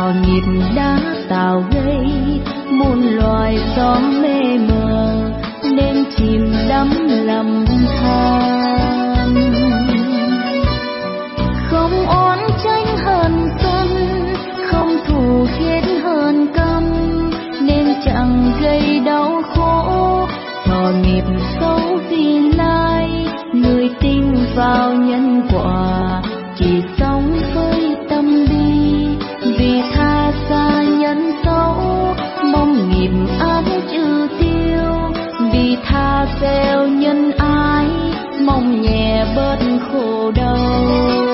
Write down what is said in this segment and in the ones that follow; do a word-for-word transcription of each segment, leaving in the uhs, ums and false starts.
vào nghiệp đã tạo gây muôn loài gió mê mờ nên chìm đắm lầm than. Không oán tranh hơn xuân, không thù ghét hơn căm nên chẳng gây đau khổ. Thọ nghiệp xấu vì lai, người tin vào nhân quả chỉ sống với tâm bi, vì tha xa nhân xấu mong nghiệp ác trừ tiêu, vì tha gieo nhân ái mong nhẹ bớt khổ đau.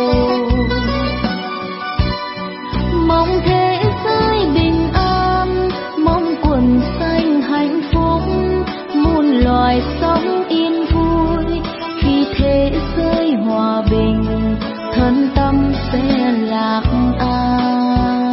Mong thế giới bình an, mong quần xanh hạnh phúc, muôn loài sống yên vui. Khi thế giới hòa bình, thân tâm sẽ lạc an.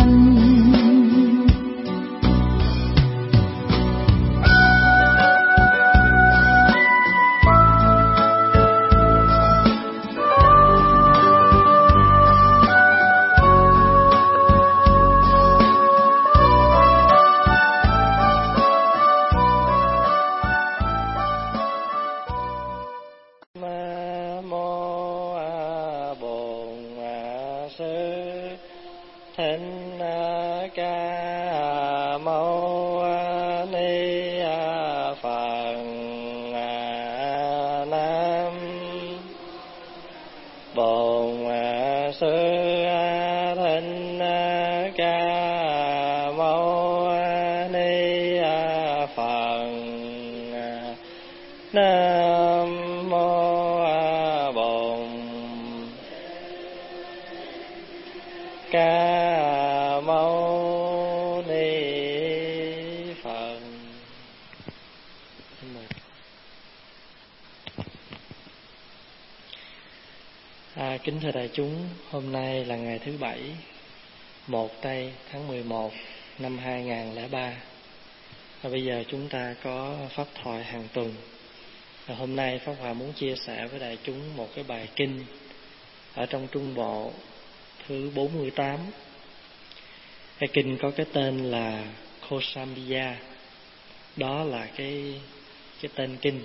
À, kính thưa đại chúng, hôm nay là ngày thứ bảy, một tây tháng mười một năm hai nghìn không trăm lẻ ba. Và bây giờ chúng ta có pháp thoại hàng tuần. Và hôm nay Pháp Hòa muốn chia sẻ với đại chúng một cái bài kinh ở trong Trung Bộ thứ bốn mươi tám. Cái kinh có cái tên là Kosambiya. Đó là cái cái tên kinh.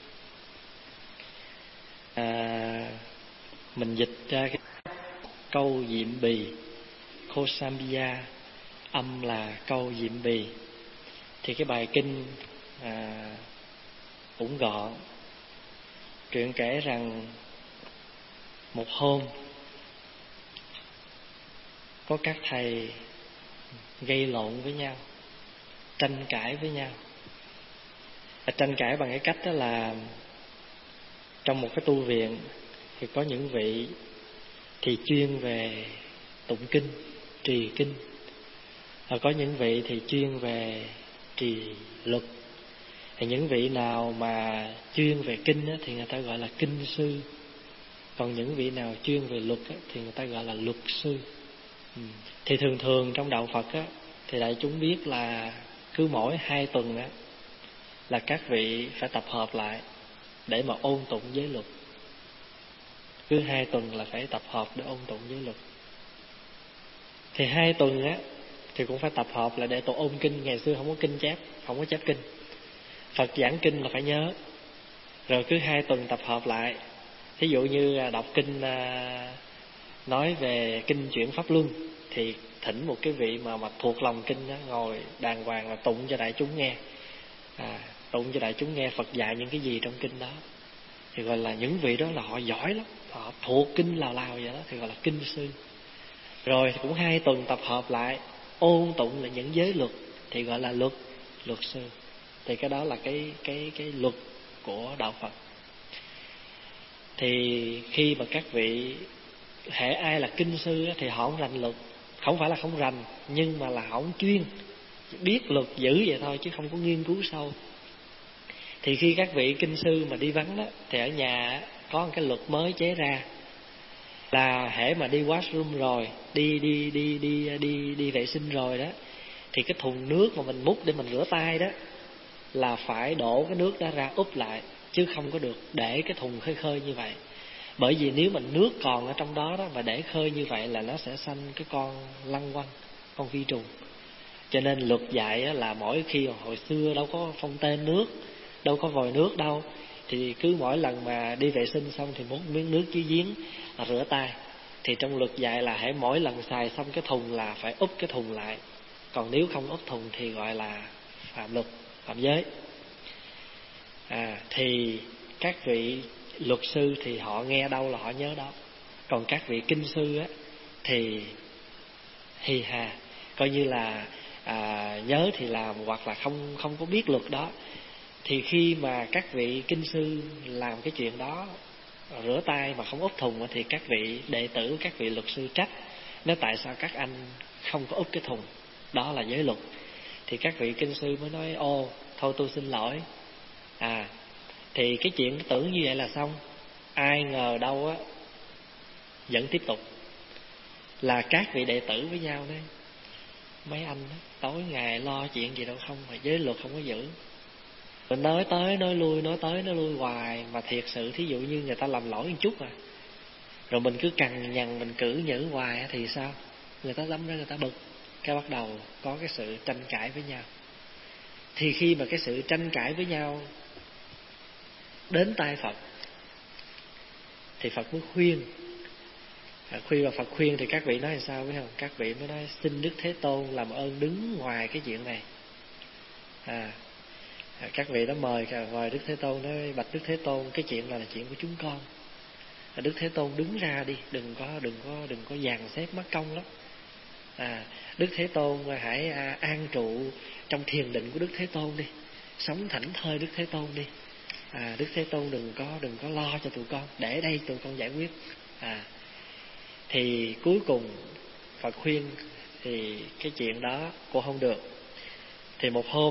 À, mình dịch ra cái câu diệm bì, Kosambiya, âm là câu diệm bì. Thì cái bài kinh à, cũng gọn. Truyện kể rằng một hôm có các thầy gây lộn với nhau, tranh cãi với nhau. À, tranh cãi bằng cái cách đó là trong một cái tu viện thì có những vị thì chuyên về tụng kinh, trì kinh, và có những vị thì chuyên về trì luật. Thì những vị nào mà chuyên về kinh á, thì người ta gọi là kinh sư. Còn những vị nào chuyên về luật á, thì người ta gọi là luật sư. ừ. Thì thường thường trong đạo Phật á, thì đại chúng biết là cứ mỗi hai tuần á, là các vị phải tập hợp lại để mà ôn tụng giới luật. Cứ hai tuần là phải tập hợp để ôn tụng giới luật. Thì hai tuần á thì cũng phải tập hợp là để tổ ôn kinh. Ngày xưa không có kinh chép, không có chép kinh. Phật giảng kinh là phải nhớ. Rồi cứ hai tuần tập hợp lại. Thí dụ như đọc kinh nói về kinh chuyển Pháp Luân, thì thỉnh một cái vị mà, mà thuộc lòng kinh đó, ngồi đàng hoàng là tụng cho đại chúng nghe. à, Tụng cho đại chúng nghe Phật dạy những cái gì trong kinh đó. Thì gọi là những vị đó là họ giỏi lắm, họ thuộc kinh lào lào vậy đó, thì gọi là kinh sư. Rồi cũng hai tuần tập hợp lại ôn tụng là những giới luật, thì gọi là luật luật sư. Thì cái đó là cái cái cái luật của đạo Phật. Thì khi mà các vị hễ ai là kinh sư thì họ không rành luật, không phải là không rành, nhưng mà là họ không chuyên, biết luật dữ vậy thôi chứ không có nghiên cứu sâu. Thì khi các vị kinh sư mà đi vắng đó, thì ở nhà có một cái luật mới chế ra là hễ mà đi washroom rồi, đi đi đi đi đi đi vệ sinh rồi đó, thì cái thùng nước mà mình múc để mình rửa tay đó là phải đổ cái nước đó ra úp lại, chứ không có được để cái thùng khơi khơi như vậy. Bởi vì nếu mà nước còn ở trong đó đó mà để khơi như vậy là nó sẽ sanh cái con lăng quăng, con vi trùng. Cho nên luật dạy là mỗi khi hồi xưa đâu có phong tên nước, đâu có vòi nước đâu, thì cứ mỗi lần mà đi vệ sinh xong thì muốn miếng nước dưới giếng là rửa tay. Thì trong luật dạy là hãy mỗi lần xài xong cái thùng là phải úp cái thùng lại. Còn nếu không úp thùng thì gọi là phạm luật, phạm giới. À, thì các vị luật sư thì họ nghe đâu là họ nhớ đó. Còn các vị kinh sư á thì hì hà, coi như là à, nhớ thì làm hoặc là không không có biết luật đó. Thì khi mà các vị kinh sư làm cái chuyện đó, rửa tay mà không úp thùng, thì các vị đệ tử, các vị luật sư trách, nói tại sao các anh không có úp cái thùng, đó là giới luật. Thì các vị kinh sư mới nói ô thôi tôi xin lỗi. À, thì cái chuyện tưởng như vậy là xong. Ai ngờ đâu á, vẫn tiếp tục là các vị đệ tử với nhau đấy. Mấy anh đó, tối ngày lo chuyện gì đâu không, mà giới luật không có giữ. Rồi nói tới nói lui, nói tới nói lui hoài. Mà thiệt sự thí dụ như người ta làm lỗi một chút à, rồi mình cứ cằn nhằn, mình cử nhử hoài thì sao? Người ta đâm ra người ta bực, cái bắt đầu có cái sự tranh cãi với nhau. Thì khi mà cái sự tranh cãi với nhau đến tai Phật thì Phật mới khuyên. À, khuyên và Phật khuyên thì các vị nói làm sao biết không? Các vị mới nói xin Đức Thế Tôn làm ơn đứng ngoài cái chuyện này. À, các vị đó mời mời Đức Thế Tôn, nói bạch Đức Thế Tôn, cái chuyện này là chuyện của chúng con. Đức Thế Tôn đứng ra đi, đừng có đừng có đừng có dàn xếp mất công lắm. À, Đức Thế Tôn hãy à, an trụ trong thiền định của Đức Thế Tôn đi, sống thảnh thơi Đức Thế Tôn đi. À, Đức Thế Tôn đừng có đừng có lo cho tụi con, để đây tụi con giải quyết. À, thì cuối cùng Phật khuyên thì cái chuyện đó cô không được. Thì một hôm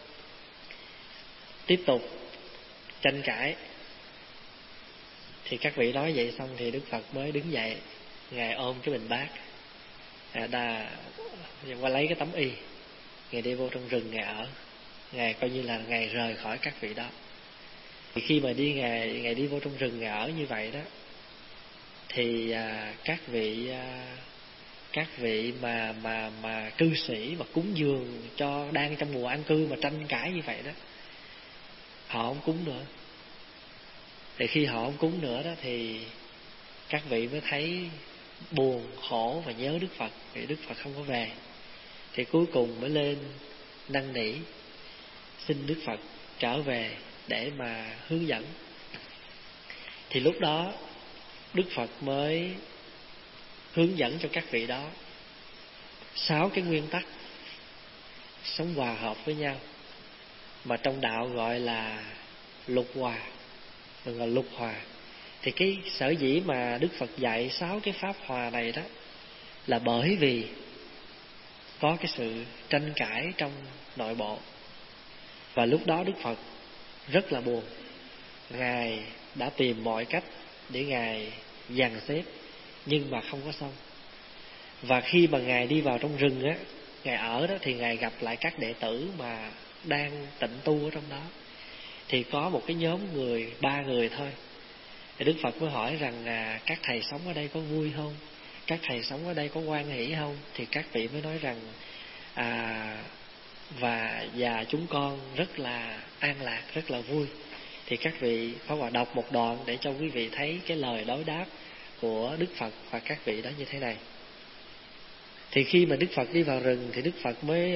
tiếp tục tranh cãi. Thì các vị nói vậy xong thì Đức Phật mới đứng dậy, ngài ôm cái bình bát, à, đà qua lấy cái tấm y, ngài đi vô trong rừng ngài ở, ngài coi như là ngài rời khỏi các vị đó. Thì khi mà đi ngài ngài đi vô trong rừng ngài ở như vậy đó, thì à, các vị à, các vị mà mà mà cư sĩ mà cúng dường cho đang trong mùa an cư mà tranh cãi như vậy đó, họ không cúng nữa. Thì khi họ không cúng nữa đó thì các vị mới thấy buồn khổ và nhớ Đức Phật, vì Đức Phật không có về. Thì cuối cùng mới lên năn nỉ xin Đức Phật trở về để mà hướng dẫn. Thì lúc đó Đức Phật mới hướng dẫn cho các vị đó sáu cái nguyên tắc sống hòa hợp với nhau, mà trong đạo gọi là lục hòa, gọi là lục hòa. Thì cái sở dĩ mà Đức Phật dạy sáu cái pháp hòa này đó là bởi vì có cái sự tranh cãi trong nội bộ. Và lúc đó Đức Phật rất là buồn. Ngài đã tìm mọi cách để Ngài dàn xếp, nhưng mà không có xong. Và khi mà Ngài đi vào trong rừng á, Ngài ở đó, thì Ngài gặp lại các đệ tử mà đang tịnh tu ở trong đó. Thì có một cái nhóm người, ba người thôi. Thì Đức Phật mới hỏi rằng à, các thầy sống ở đây có vui không? Các thầy sống ở đây có hoan hỷ không? Thì các vị mới nói rằng à, và và chúng con rất là an lạc, rất là vui. Thì các vị Pháp Hòa đọc một đoạn để cho quý vị thấy cái lời đối đáp của Đức Phật và các vị đó như thế này. Thì khi mà Đức Phật đi vào rừng thì Đức Phật mới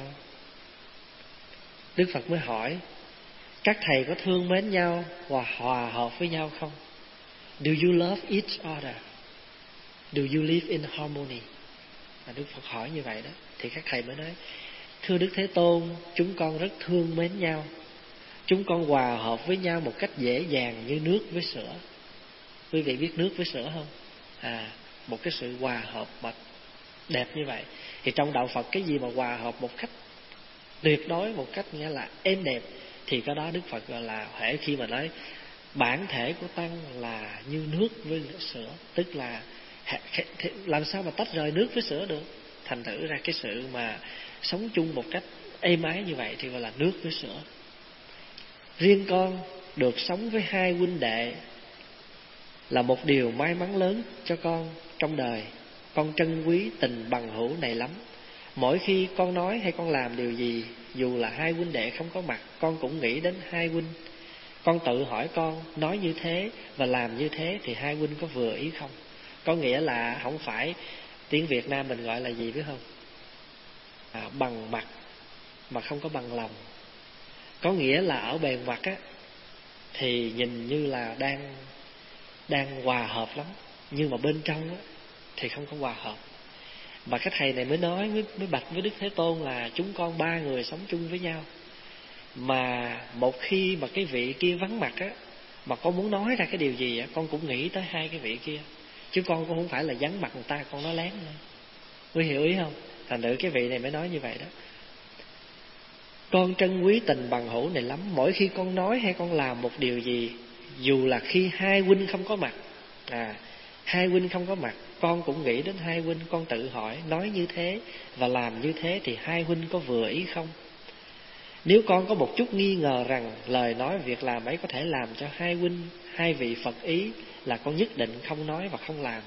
Đức Phật mới hỏi các thầy có thương mến nhau và hòa hợp với nhau không? Do you love each other? Do you live in harmony? Và Đức Phật hỏi như vậy đó. Thì các thầy mới nói thưa Đức Thế Tôn, chúng con rất thương mến nhau, chúng con hòa hợp với nhau một cách dễ dàng như nước với sữa. Quý vị biết nước với sữa không? À, một cái sự hòa hợp mà đẹp như vậy. Thì trong đạo Phật cái gì mà hòa hợp một cách tuyệt đối, một cách nghĩa là êm đẹp, thì cái đó Đức Phật gọi là hễ khi mà nói bản thể của tăng là như nước với sữa, tức là làm sao mà tách rời nước với sữa được. Thành thử ra cái sự mà sống chung một cách êm ái như vậy thì gọi là nước với sữa. Riêng con được sống với hai huynh đệ là một điều may mắn lớn cho con trong đời. Con trân quý tình bằng hữu này lắm. Mỗi khi con nói hay con làm điều gì, dù là hai huynh đệ không có mặt, con cũng nghĩ đến hai huynh. Con tự hỏi con, nói như thế và làm như thế thì hai huynh có vừa ý không? Có nghĩa là không phải, tiếng Việt Nam mình gọi là gì biết không? À, bằng mặt mà không có bằng lòng. Có nghĩa là ở bề mặt á thì nhìn như là đang đang hòa hợp lắm, nhưng mà bên trong á thì không có hòa hợp. Mà cái thầy này mới nói, mới, mới bạch với Đức Thế Tôn là chúng con ba người sống chung với nhau, mà một khi mà cái vị kia vắng mặt á, mà con muốn nói ra cái điều gì á, con cũng nghĩ tới hai cái vị kia, chứ con cũng không phải là vắng mặt người ta con nói lén nữa. Quý hiểu ý không? Thành thử cái vị này mới nói như vậy đó. Con trân quý tình bằng hữu này lắm. Mỗi khi con nói hay con làm một điều gì, dù là khi hai huynh không có mặt, à, hai huynh không có mặt, con cũng nghĩ đến hai huynh. Con tự hỏi, nói như thế và làm như thế thì hai huynh có vừa ý không? Nếu con có một chút nghi ngờ rằng lời nói việc làm ấy có thể làm cho hai huynh, hai vị Phật ý, là con nhất định không nói và không làm.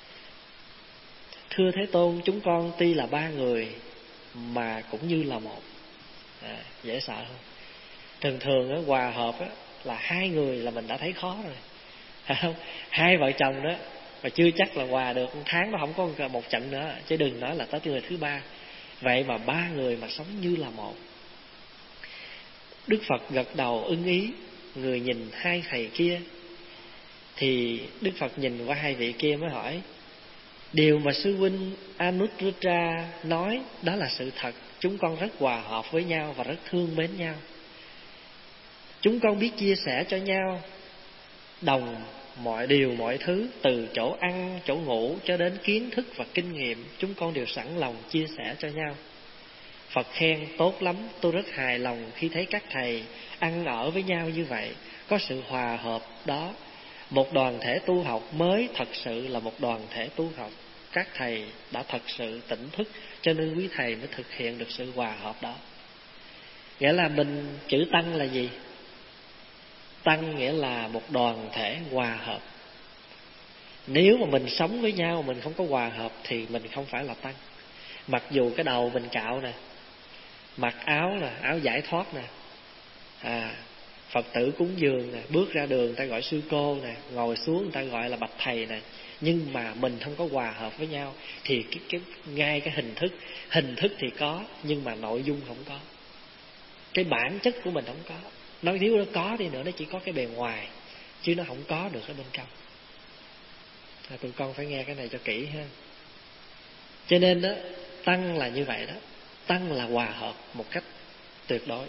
Thưa Thế Tôn, chúng con tuy là ba người mà cũng như là một. À, dễ sợ không? Thường thường á, hòa hợp á, là hai người là mình đã thấy khó rồi, phải không? Hai vợ chồng đó mà chưa chắc là hòa được, một tháng nó không có một trận nữa, chứ đừng nói là tới người thứ ba. Vậy mà ba người mà sống như là một. Đức Phật gật đầu ưng ý, người nhìn hai thầy kia. Thì Đức Phật nhìn qua hai vị kia mới hỏi, điều mà sư huynh Anuruddha nói đó là sự thật. Chúng con rất hòa hợp với nhau và rất thương mến nhau. Chúng con biết chia sẻ cho nhau đồng mọi điều mọi thứ, từ chỗ ăn, chỗ ngủ cho đến kiến thức và kinh nghiệm, chúng con đều sẵn lòng chia sẻ cho nhau. Phật khen tốt lắm, tôi rất hài lòng khi thấy các thầy ăn ở với nhau như vậy, có sự hòa hợp đó. Một đoàn thể tu học mới thật sự là một đoàn thể tu học. Các thầy đã thật sự tỉnh thức, cho nên quý thầy mới thực hiện được sự hòa hợp đó. Nghĩa là mình, chữ tăng là gì? Tăng nghĩa là một đoàn thể hòa hợp. Nếu mà mình sống với nhau mình không có hòa hợp thì mình không phải là tăng. Mặc dù cái đầu mình cạo nè, mặc áo nè, áo giải thoát nè, à, Phật tử cúng dường nè, bước ra đường người ta gọi sư cô nè, ngồi xuống người ta gọi là bạch thầy nè, nhưng mà mình không có hòa hợp với nhau thì cái, cái, ngay cái hình thức Hình thức thì có, nhưng mà nội dung không có. Cái bản chất của mình không có. Nói nếu nó có đi nữa, nó chỉ có cái bề ngoài, chứ nó không có được ở bên trong. à, Tụi con phải nghe cái này cho kỹ ha. Cho nên đó, tăng là như vậy đó. Tăng là hòa hợp một cách tuyệt đối.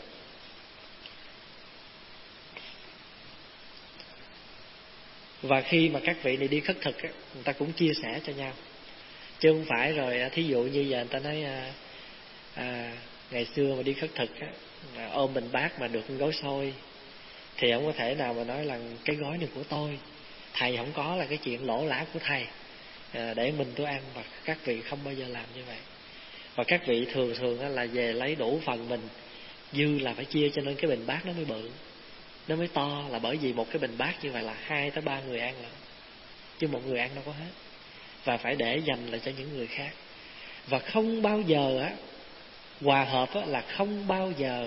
Và khi mà các vị này đi khất thực, người ta cũng chia sẻ cho nhau, chứ không phải rồi thí dụ như giờ người ta nói à, à, ngày xưa mà đi khất thực á, ôm mình bát mà được gói xôi thì không có thể nào mà nói là cái gói này của tôi. Thầy không có là cái chuyện lỗ lã của thầy, à, để mình tôi ăn. Và các vị không bao giờ làm như vậy. Và các vị thường thường là về lấy đủ phần mình, dư là phải chia, cho nên cái bình bát nó mới bự, nó mới to, là bởi vì một cái bình bát như vậy là hai tới ba người ăn, là chứ một người ăn đâu có hết, và phải để dành lại cho những người khác. Và không bao giờ á, hòa hợp á, là không bao giờ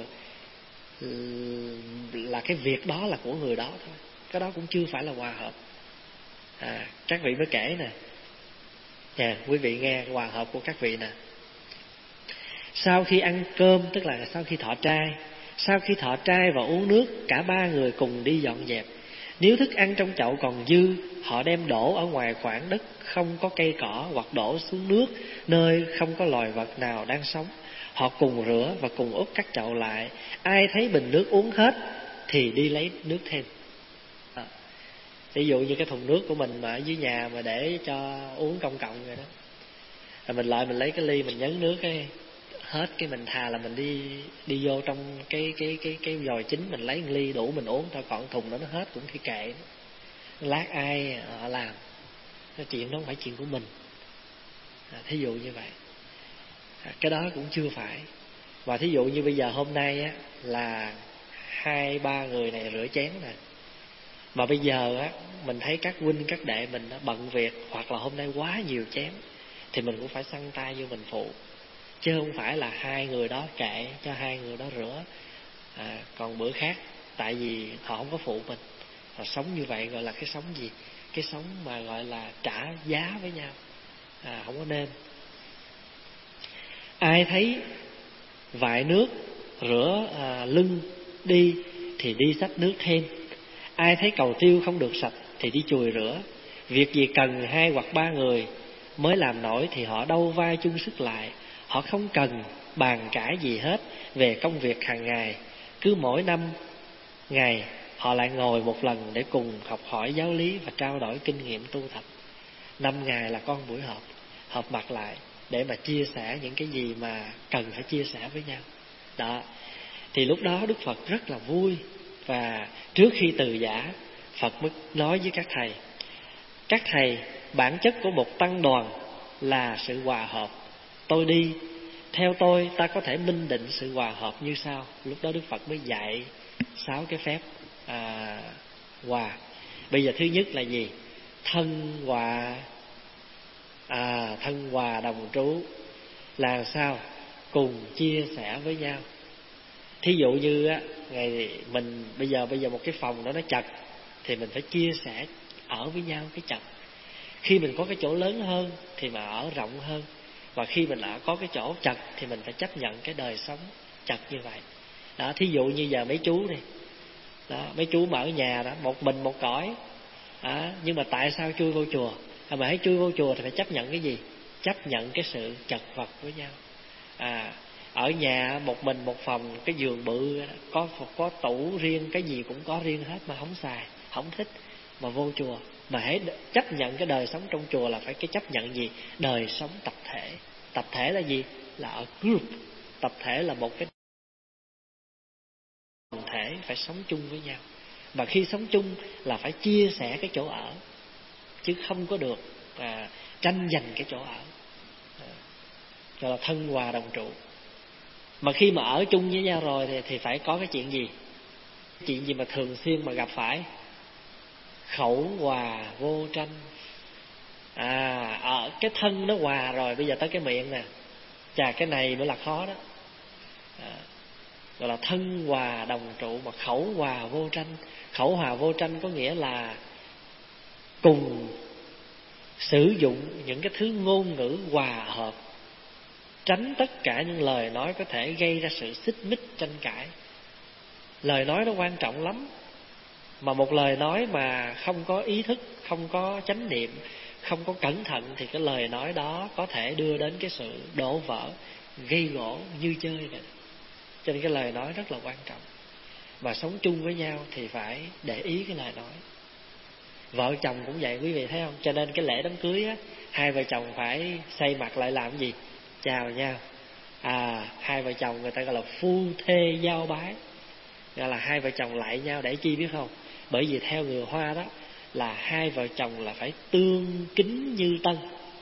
là cái việc đó là của người đó thôi. Cái đó cũng chưa phải là hòa hợp. à, Các vị mới kể nè, nè quý vị nghe hòa hợp của các vị nè. Sau khi ăn cơm, tức là sau khi thọ trai, sau khi thọ trai và uống nước, cả ba người cùng đi dọn dẹp. Nếu thức ăn trong chậu còn dư, họ đem đổ ở ngoài khoảng đất không có cây cỏ, hoặc đổ xuống nước nơi không có loài vật nào đang sống. Họ cùng rửa và cùng úp các chậu lại. Ai thấy bình nước uống hết thì đi lấy nước thêm. à, Ví dụ như cái thùng nước của mình mà ở dưới nhà mà để cho uống công cộng rồi đó, rồi mình lại mình lấy cái ly mình nhấn nước cái hết, cái mình thà là mình đi đi vô trong cái cái cái cái vòi chính mình lấy một ly đủ mình uống thôi, còn thùng đó nó hết cũng thì kệ nó. Lát ai họ làm, cái chuyện đó không phải chuyện của mình. à, thí dụ như vậy, à, cái đó cũng chưa phải. Và thí dụ như bây giờ hôm nay á là hai ba người này rửa chén nè, mà bây giờ á mình thấy các huynh các đệ mình bận việc, hoặc là hôm nay quá nhiều chén, thì mình cũng phải xăng tay vô mình phụ. chứ không phải là hai người đó kệ cho hai người đó rửa. À, còn bữa khác, tại vì họ không có phụ mình, họ sống như vậy gọi là cái sống gì? Cái sống mà gọi là trả giá với nhau. À, không có nên. Ai thấy vại nước rửa à, lưng đi thì đi xách nước thêm. Ai thấy cầu tiêu không được sạch thì đi chùi rửa. Việc gì cần hai hoặc ba người mới làm nổi thì họ đâu vai chung sức lại. Họ không cần bàn cãi gì hết về công việc hàng ngày. Cứ mỗi năm ngày họ lại ngồi một lần để cùng học hỏi giáo lý và trao đổi kinh nghiệm tu tập. Năm ngày là có một buổi họp, họp mặt lại để mà chia sẻ những cái gì mà cần phải chia sẻ với nhau. Đó, thì lúc đó Đức Phật rất là vui. Và trước khi từ giả, Phật mới nói với các thầy: các thầy, bản chất của một tăng đoàn là sự hòa hợp. Tôi đi, theo tôi ta có thể minh định sự hòa hợp như sau. Lúc đó Đức Phật mới dạy sáu cái phép à, hòa. Bây giờ thứ nhất là gì? Thân hòa à, thân hòa đồng trú. Là sao? Cùng chia sẻ với nhau. Thí dụ như á, ngày mình bây giờ bây giờ một cái phòng đó nó chật thì mình phải chia sẻ ở với nhau cái chật. Khi mình có cái chỗ lớn hơn thì mà ở rộng hơn. Và khi mình ở có cái chỗ chật thì mình phải chấp nhận cái đời sống chật như vậy. Đó, thí dụ như giờ mấy chú này, đó, mấy chú mà ở nhà đó, một mình một cõi. Đó, nhưng mà tại sao chui vô chùa? À, mà hãy chui vô chùa thì phải chấp nhận cái gì? Chấp nhận cái sự chật vật với nhau. À, ở nhà một mình một phòng, cái giường bự, có có tủ riêng, cái gì cũng có riêng hết mà không xài, không thích. Mà vô chùa, mà hãy chấp nhận cái đời sống trong chùa là phải cái chấp nhận gì? Đời sống tập thể. Tập thể là gì? Là ở group. Tập thể là một cái tập thể phải sống chung với nhau. Và khi sống chung là phải chia sẻ cái chỗ ở, chứ không có được à, tranh giành cái chỗ ở. À, gọi là thân hòa đồng trụ. Mà khi mà ở chung với nhau rồi thì, thì phải có cái chuyện gì? Chuyện gì mà thường xuyên mà gặp phải? Khẩu hòa vô tranh. À, ở cái thân nó hòa rồi, bây giờ tới cái miệng nè. Chà, cái này mới là khó đó. À, gọi là thân hòa đồng trụ mà khẩu hòa vô tranh. Khẩu hòa vô tranh có nghĩa là cùng sử dụng những cái thứ ngôn ngữ hòa hợp, tránh tất cả những lời nói có thể gây ra sự xích mích tranh cãi. Lời nói nó quan trọng lắm. Mà một lời nói mà không có ý thức, không có chánh niệm, không có cẩn thận thì cái lời nói đó có thể đưa đến cái sự đổ vỡ, gây gổ như chơi vậy. Cho nên cái lời nói rất là quan trọng. Mà sống chung với nhau thì phải để ý cái lời nói. Vợ chồng cũng vậy, quý vị thấy không? Cho nên cái lễ đám cưới á, hai vợ chồng phải xây mặt lại làm gì? Chào nhau. À, hai vợ chồng người ta gọi là phu thê giao bái. Gọi là hai vợ chồng lại nhau để chi biết không? Bởi vì theo người Hoa đó là hai vợ chồng là phải tương kính như tân.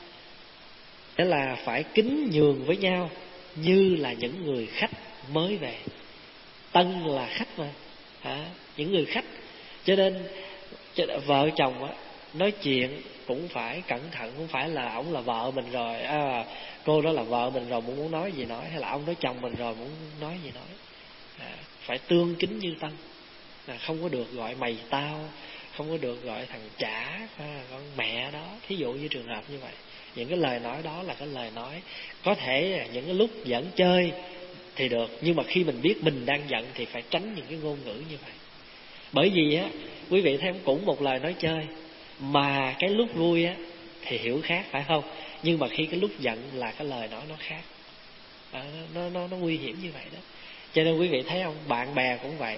Nghĩa là phải kính nhường với nhau như là những người khách mới về. Tân là khách mà, à, những người khách. Cho nên vợ chồng á, nói chuyện cũng phải cẩn thận. Không phải là ổng là vợ mình rồi, à, cô đó là vợ mình rồi muốn nói gì nói, hay là ông nói chồng mình rồi muốn nói gì nói. À, phải tương kính như tân. À, không có được gọi mày tao, không có được gọi thằng chả, à, con mẹ đó. Thí dụ như trường hợp như vậy. Những cái lời nói đó là cái lời nói có thể những cái lúc giỡn chơi thì được, nhưng mà khi mình biết mình đang giận thì phải tránh những cái ngôn ngữ như vậy. Bởi vì á, quý vị thấy cũng một lời nói chơi, mà cái lúc vui á thì hiểu khác, phải không? Nhưng mà khi cái lúc giận là cái lời nói nó khác. À, nó nó nó nguy hiểm như vậy đó. Cho nên quý vị thấy không, bạn bè cũng vậy.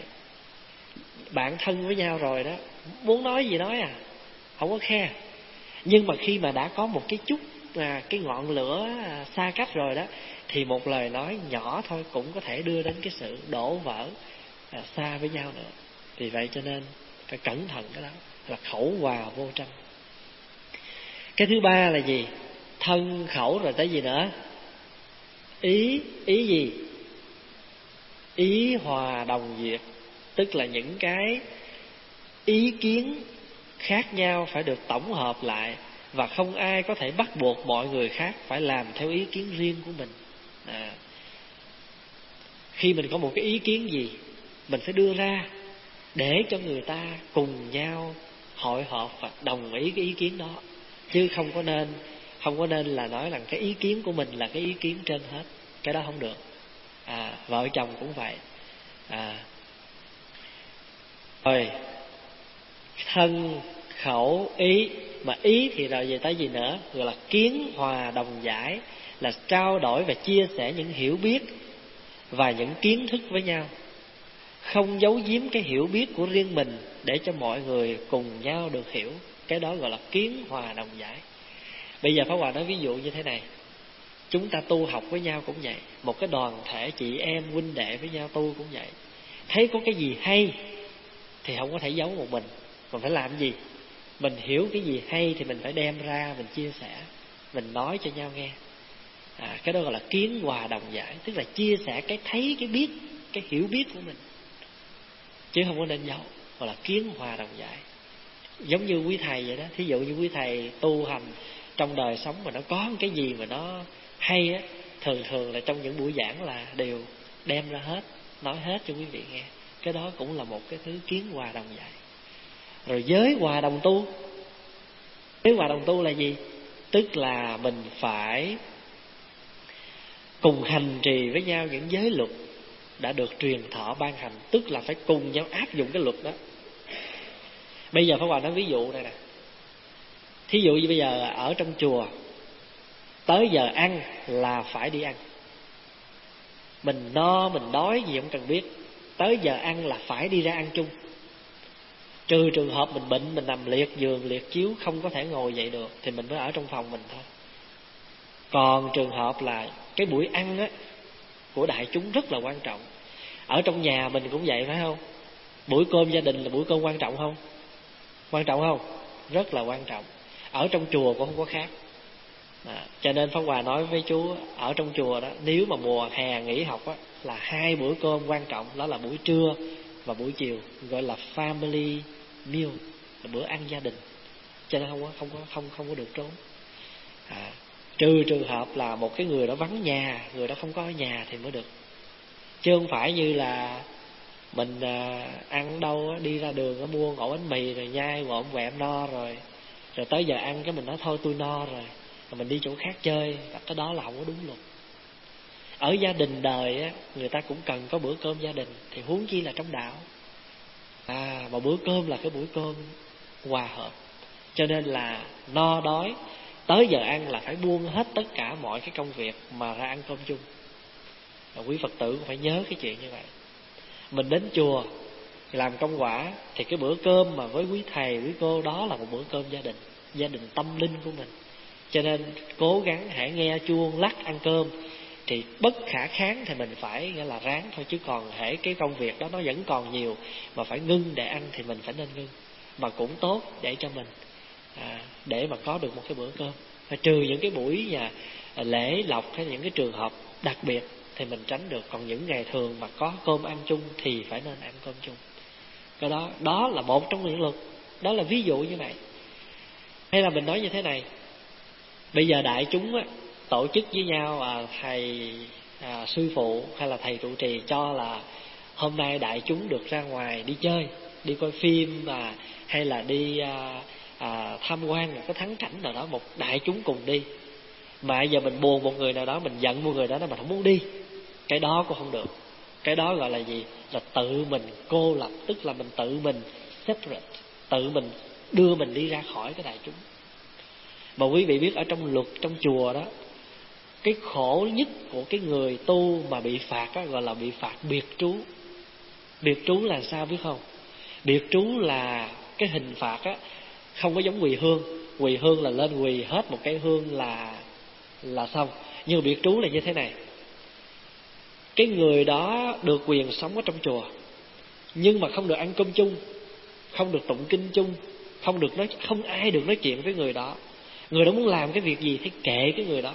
Bạn thân với nhau rồi đó, muốn nói gì nói à, không có khe. Nhưng mà khi mà đã có một cái chút à, cái ngọn lửa à, xa cách rồi đó, thì một lời nói nhỏ thôi cũng có thể đưa đến cái sự đổ vỡ à, xa với nhau nữa. Vì vậy cho nên phải cẩn thận cái đó, là khẩu hòa vô tranh. Cái thứ ba là gì? Thân khẩu rồi tới gì nữa? Ý. Ý gì? Ý hòa đồng diệt. Tức là những cái ý kiến khác nhau phải được tổng hợp lại, và không ai có thể bắt buộc mọi người khác phải làm theo ý kiến riêng của mình. À, khi mình có một cái ý kiến gì, mình phải đưa ra để cho người ta cùng nhau hội họp và đồng ý cái ý kiến đó, chứ không có nên không có nên là nói rằng cái ý kiến của mình là cái ý kiến trên hết. Cái đó không được. À, vợ chồng cũng vậy. À, rồi thân khẩu ý, mà ý thì rồi về tới gì nữa, gọi là kiến hòa đồng giải, là trao đổi và chia sẻ những hiểu biết và những kiến thức với nhau, không giấu giếm cái hiểu biết của riêng mình để cho mọi người cùng nhau được hiểu. Cái đó gọi là kiến hòa đồng giải. Bây giờ Pháp Hòa nói ví dụ như thế này. Chúng ta tu học với nhau cũng vậy. Một cái đoàn thể chị em huynh đệ với nhau tu cũng vậy. Thấy có cái gì hay thì không có thể giấu một mình. Mình phải làm gì? Mình hiểu cái gì hay thì mình phải đem ra, mình chia sẻ, mình nói cho nhau nghe. À, cái đó gọi là kiến hòa đồng giải. Tức là chia sẻ cái thấy, cái biết, cái hiểu biết của mình, chứ không có nên giấu. Gọi là kiến hòa đồng giải. Giống như quý thầy vậy đó. Thí dụ như quý thầy tu hành trong đời sống mà nó có một cái gì mà nó hay á, thường thường là trong những buổi giảng là đều đem ra hết, nói hết cho quý vị nghe. Cái đó cũng là một cái thứ kiến hòa đồng giải. Rồi giới hòa đồng tu. Giới hòa đồng tu là gì? Tức là mình phải cùng hành trì với nhau những giới luật đã được truyền thọ ban hành. Tức là phải cùng nhau áp dụng cái luật đó. Bây giờ Pháp Hòa nói ví dụ này nè. Thí dụ như bây giờ ở trong chùa, tới giờ ăn là phải đi ăn. Mình no, mình đói gì không cần biết, tới giờ ăn là phải đi ra ăn chung. Trừ trường hợp mình bệnh, mình nằm liệt giường, liệt chiếu, không có thể ngồi dậy được, thì mình mới ở trong phòng mình thôi. Còn trường hợp là cái buổi ăn á của đại chúng rất là quan trọng. Ở trong nhà mình cũng vậy phải không? Buổi cơm gia đình là buổi cơm quan trọng không? Quan trọng không? Rất là quan trọng. Ở trong chùa cũng không có khác. À, cho nên Pháp Hòa nói với chú, ở trong chùa đó, nếu mà mùa hè nghỉ học á, là hai bữa cơm quan trọng, đó là buổi trưa và buổi chiều, gọi là family meal, là bữa ăn gia đình. Cho nên không có không có không không có được trốn. À, trừ trường hợp là một cái người đó vắng nhà, người đó không có ở nhà thì mới được. Chứ không phải như là mình à, ăn đâu á, đi ra đường á, mua ổ bánh mì rồi nhai ngộm quẹm no rồi, rồi tới giờ ăn cái mình nói thôi tôi no rồi, rồi mình đi chỗ khác chơi. Cái đó là không có đúng luật. Ở gia đình đời á, người ta cũng cần có bữa cơm gia đình, thì huống chi là trong đạo. À, mà bữa cơm là cái bữa cơm hòa hợp. Cho nên là no đói, tới giờ ăn là phải buông hết tất cả mọi cái công việc mà ra ăn cơm chung. Và quý Phật tử cũng phải nhớ cái chuyện như vậy. Mình đến chùa làm công quả thì cái bữa cơm mà với quý thầy, quý cô, đó là một bữa cơm gia đình, gia đình tâm linh của mình. Cho nên cố gắng hãy nghe chuông lắc ăn cơm. Thì bất khả kháng thì mình phải nghĩa là ráng thôi. Chứ còn hễ cái công việc đó nó vẫn còn nhiều mà phải ngưng để ăn thì mình phải nên ngưng. Mà cũng tốt để cho mình à, để mà có được một cái bữa cơm. Và trừ những cái buổi nhà lễ lộc hay những cái trường hợp đặc biệt thì mình tránh được. Còn những ngày thường mà có cơm ăn chung thì phải nên ăn cơm chung. Cái đó, đó là một trong những luật. Đó là ví dụ như vậy. Hay là mình nói như thế này. Bây giờ đại chúng á, tổ chức với nhau à, thầy à, sư phụ hay là thầy trụ trì cho là hôm nay đại chúng được ra ngoài đi chơi, đi coi phim à, hay là đi à, à, tham quan một cái thắng cảnh nào đó, một đại chúng cùng đi. Mà giờ mình buồn một người nào đó, mình giận một người đó mà không muốn đi, cái đó cũng không được. Cái đó gọi là gì? Là tự mình cô lập. Tức là mình tự mình separate, tự mình đưa mình đi ra khỏi cái đại chúng. Mà quý vị biết ở trong luật trong chùa đó, cái khổ nhất của cái người tu mà bị phạt đó, gọi là bị phạt biệt trú. Biệt trú là sao biết không? Biệt trú là cái hình phạt á, không có giống quỳ hương. Quỳ hương là lên quỳ hết một cái hương là là xong. Nhưng biệt trú là như thế này. Cái người đó được quyền sống ở trong chùa, nhưng mà không được ăn cơm chung, không được tụng kinh chung, không được nói, không ai được nói chuyện với người đó. Người đó muốn làm cái việc gì thì kệ cái người đó.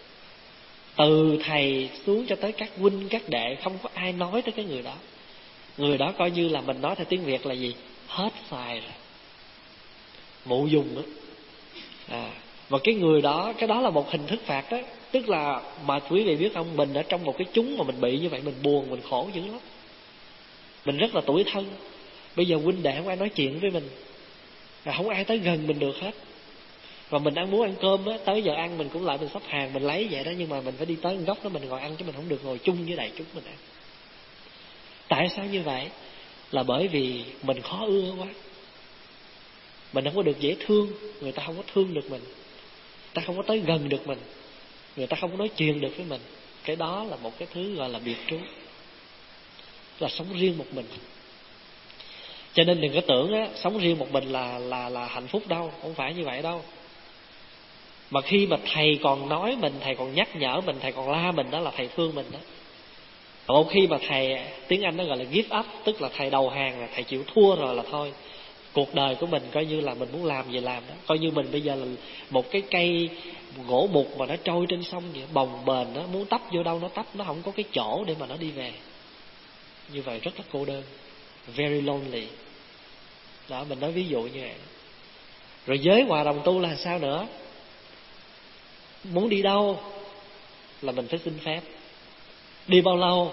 Từ thầy xuống cho tới các huynh các đệ, không có ai nói tới cái người đó. Người đó coi như là mình nói theo tiếng Việt là gì? Hết xài rồi, mụ dùng đó. À, và cái người đó, cái đó là một hình thức phạt đó. Tức là mà quý vị biết không, mình ở trong một cái chúng mà mình bị như vậy, mình buồn, mình khổ dữ lắm. Mình rất là tủi thân. Bây giờ huynh đệ không ai nói chuyện với mình, và không ai tới gần mình được hết. Và mình ăn muốn ăn cơm á, tới giờ ăn mình cũng lại mình sắp hàng mình lấy vậy đó, nhưng mà mình phải đi tới góc đó mình ngồi ăn, chứ mình không được ngồi chung với đại chúng mình ăn. Tại sao như vậy? Là bởi vì mình khó ưa quá. Mình không có được dễ thương, người ta không có thương được mình, người ta không có tới gần được mình, người ta không có nói chuyện được với mình. Cái đó là một cái thứ gọi là biệt trú, là sống riêng một mình. Cho nên đừng có tưởng á, sống riêng một mình là là là hạnh phúc đâu, không phải như vậy đâu. Mà khi mà thầy còn nói mình, thầy còn nhắc nhở mình, thầy còn la mình, đó là thầy thương mình đó. Còn khi mà thầy, tiếng Anh nó gọi là give up, tức là thầy đầu hàng, là thầy chịu thua rồi là thôi. Cuộc đời của mình coi như là mình muốn làm gì làm đó. Coi như mình bây giờ là một cái cây gỗ mục mà nó trôi trên sông vậy, bồng bềnh, nó muốn tấp vô đâu nó tấp, nó không có cái chỗ để mà nó đi về. Như vậy rất là cô đơn, very lonely. Đó, mình nói ví dụ như vậy. Rồi giới hòa đồng tu là sao nữa? Muốn đi đâu là mình phải xin phép, đi bao lâu,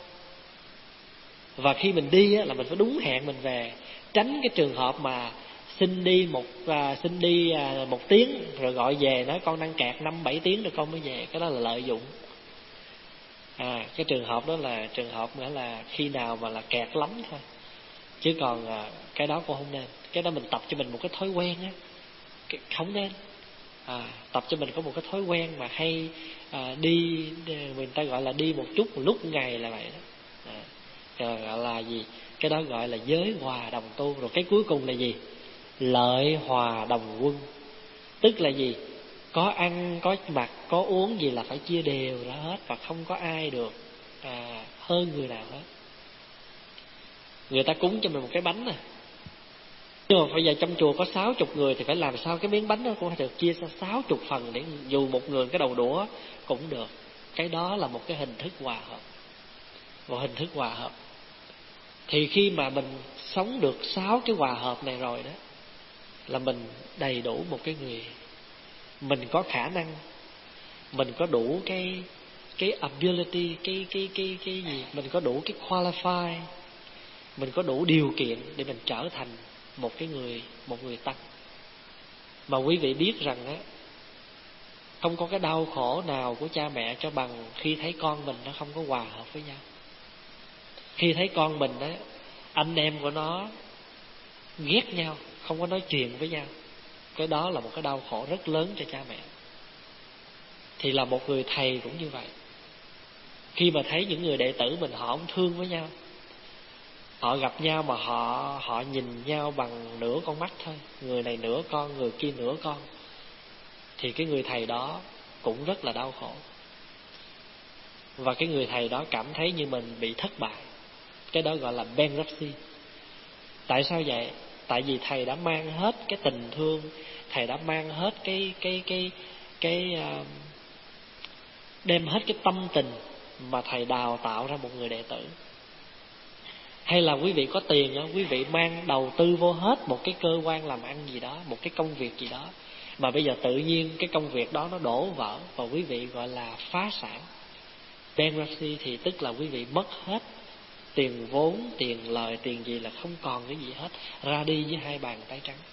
và khi mình đi á, là mình phải đúng hẹn mình về. Tránh cái trường hợp mà xin đi một à, xin đi à, một tiếng rồi gọi về nói con đang kẹt năm bảy tiếng rồi con mới về. Cái đó là lợi dụng. À, cái trường hợp đó là trường hợp nữa là khi nào mà là kẹt lắm thôi. Chứ còn à, cái đó cũng không nên. Cái đó mình tập cho mình một cái thói quen á, không nên. À, tập cho mình có một cái thói quen mà hay à, đi, người ta gọi là đi một chút một lúc ngày là vậy đó. À, gọi là gì? Cái đó gọi là giới hòa đồng tu. Rồi cái cuối cùng là gì? Lợi hòa đồng quân. Tức là gì? Có ăn, có mặc, có uống gì là phải chia đều ra hết, và không có ai được à, hơn người nào hết. Người ta cúng cho mình một cái bánh nè, nhưng mà bây giờ trong chùa có sáu chục người thì phải làm sao cái miếng bánh đó cũng phải được chia ra sáu chục phần, để dù một người cái đầu đũa cũng được. Cái đó là một cái hình thức hòa hợp, một hình thức hòa hợp. Thì khi mà mình sống được sáu cái hòa hợp này rồi đó, là mình đầy đủ một cái người. Mình có khả năng, mình có đủ cái cái ability, cái cái cái cái gì, mình có đủ cái qualify, mình có đủ điều kiện để mình trở thành một cái người, một người tăng. Mà quý vị biết rằng á, không có cái đau khổ nào của cha mẹ cho bằng khi thấy con mình nó không có hòa hợp với nhau. Khi thấy con mình á, anh em của nó ghét nhau, không có nói chuyện với nhau, cái đó là một cái đau khổ rất lớn cho cha mẹ. Thì là một người thầy cũng như vậy. Khi mà thấy những người đệ tử mình họ không thương với nhau, họ gặp nhau mà họ họ nhìn nhau bằng nửa con mắt thôi, người này nửa con, người kia nửa con, thì cái người thầy đó cũng rất là đau khổ. Và cái người thầy đó cảm thấy như mình bị thất bại. Cái đó gọi là bankruptcy. Tại sao vậy? Tại vì thầy đã mang hết cái tình thương, thầy đã mang hết cái cái cái cái uh, đem hết cái tâm tình mà thầy đào tạo ra một người đệ tử. Hay là quý vị có tiền đó, quý vị mang đầu tư vô hết một cái cơ quan làm ăn gì đó, một cái công việc gì đó, mà bây giờ tự nhiên cái công việc đó nó đổ vỡ và quý vị gọi là phá sản. Bankruptcy thì tức là quý vị mất hết tiền vốn, tiền lời, tiền gì, là không còn cái gì hết, ra đi với hai bàn tay trắng.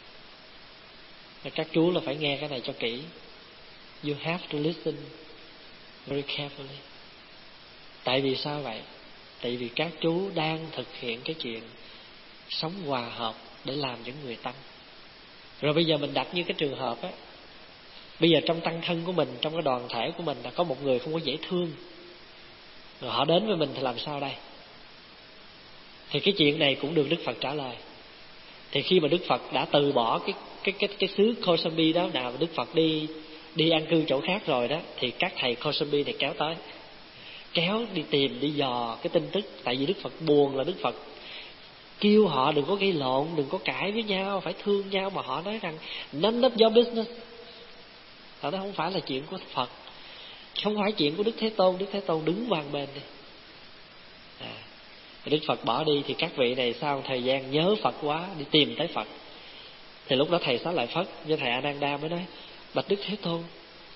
Các chú là phải nghe cái này cho kỹ. You have to listen very carefully. Tại vì sao vậy? Tại vì các chú đang thực hiện cái chuyện sống hòa hợp để làm những người tăng. Rồi bây giờ mình đặt như cái trường hợp á, bây giờ trong tăng thân của mình, trong cái đoàn thể của mình là có một người không có dễ thương, rồi họ đến với mình thì làm sao đây? Thì cái chuyện này cũng được Đức Phật trả lời. Thì khi mà Đức Phật đã từ bỏ cái cái cái cái xứ Kosambi đó, nào Đức Phật đi đi an cư chỗ khác rồi đó, thì các thầy Kosambi này kéo tới, kéo đi tìm, đi dò cái tin tức. Tại vì Đức Phật buồn là Đức Phật kêu họ đừng có gây lộn, đừng có cãi với nhau, phải thương nhau, mà họ nói rằng none of your business. Đó không phải là chuyện của Phật, không phải chuyện của Đức Thế Tôn. Đức Thế Tôn đứng qua bên đi. À, Đức Phật bỏ đi thì các vị này sau thời gian nhớ Phật quá, đi tìm tới Phật. Thì lúc đó thầy Xá Lợi Phất với thầy A Nan Đa mới nói: bạch Đức Thế Tôn,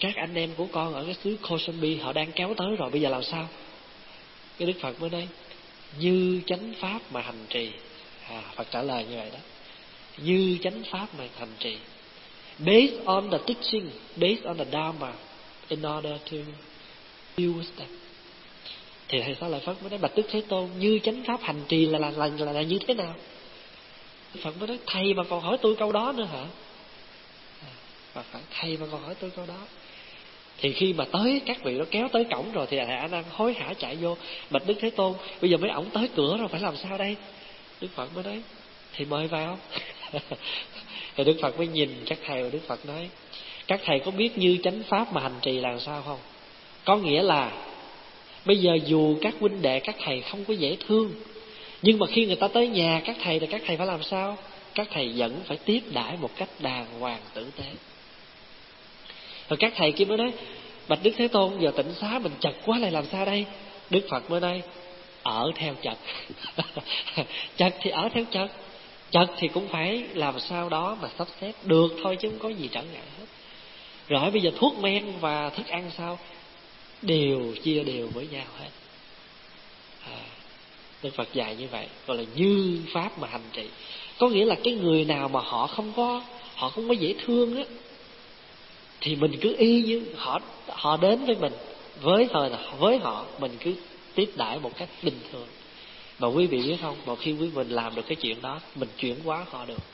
các anh em của con ở cái xứ Kosambi họ đang kéo tới rồi, bây giờ làm sao? Cái Đức Phật mới nói như chánh pháp mà hành trì. à, Phật trả lời như vậy đó, như chánh pháp mà hành trì, based on the teaching, based on the Dharma, in order to use them. Thì thầy Xá Lợi Phất mới nói bạch Đức Thế Tôn, như chánh pháp hành trì là là, là, là, là như thế nào? Phật mới nói thầy mà còn hỏi tôi câu đó nữa hả? Phật phải thầy mà còn hỏi tôi câu đó. Thì khi mà tới các vị đó kéo tới cổng rồi thì thầy A Nan hối hả chạy vô bạch Đức Thế Tôn, bây giờ mấy ổng tới cửa rồi phải làm sao đây? Đức Phật mới nói thì mời vào. Thì Đức Phật mới nhìn các thầy, và Đức Phật nói các thầy có biết như chánh pháp mà hành trì là sao không? Có nghĩa là bây giờ dù các huynh đệ các thầy không có dễ thương, nhưng mà khi người ta tới nhà các thầy thì các thầy phải làm sao? Các thầy vẫn phải tiếp đãi một cách đàng hoàng tử tế. Rồi các thầy kia mới nói bạch Đức Thế Tôn, giờ tịnh xá mình chật quá này làm sao đây? Đức Phật mới nói ở theo chật. Chật thì ở theo chật, chật thì cũng phải làm sao đó mà sắp xếp được thôi, chứ không có gì trở ngại hết. Rồi bây giờ thuốc men và thức ăn sao? Đều chia đều với nhau hết. à, Đức Phật dạy như vậy, gọi là như pháp mà hành trì. Có nghĩa là cái người nào mà họ không có họ không có dễ thương á, thì mình cứ y như họ họ đến với mình, với họ với họ mình cứ tiếp đãi một cách bình thường. Mà quý vị biết không, một khi quý mình làm được cái chuyện đó, mình chuyển hóa họ được.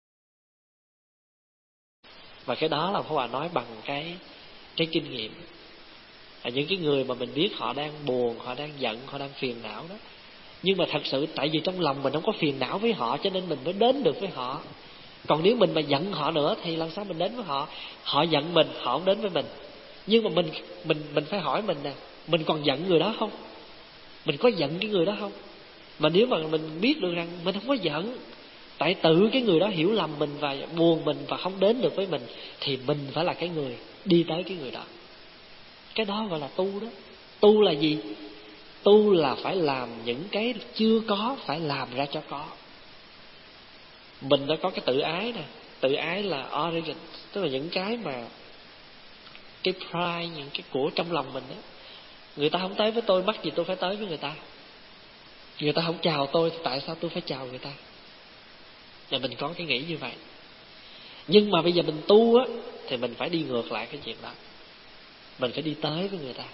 Và cái đó là Pháp Hòa nói bằng cái cái kinh nghiệm. À, những cái người mà mình biết họ đang buồn, họ đang giận, họ đang phiền não đó, nhưng mà thật sự tại vì trong lòng mình không có phiền não với họ, cho nên mình mới đến được với họ. Còn nếu mình mà giận họ nữa thì làm sao mình đến với họ? Họ giận mình, họ không đến với mình. Nhưng mà mình mình mình phải hỏi mình nè, mình còn giận người đó không? Mình có giận cái người đó không? Mà nếu mà mình biết được rằng mình không có giận, tại tự cái người đó hiểu lầm mình và buồn mình và không đến được với mình, thì mình phải là cái người đi tới cái người đó. Cái đó gọi là tu đó. Tu là gì? Tu là phải làm những cái chưa có, phải làm ra cho có. Mình đã có cái tự ái nè. Tự ái là origin, tức là những cái mà cái pride, những cái của trong lòng mình đó. Người ta không tới với tôi, mắc gì tôi phải tới với người ta? Người ta không chào tôi thì tại sao tôi phải chào người ta? Và mình có cái nghĩ như vậy. Nhưng mà bây giờ mình tu á, thì mình phải đi ngược lại cái chuyện đó. Mình phải đi tới với người ta.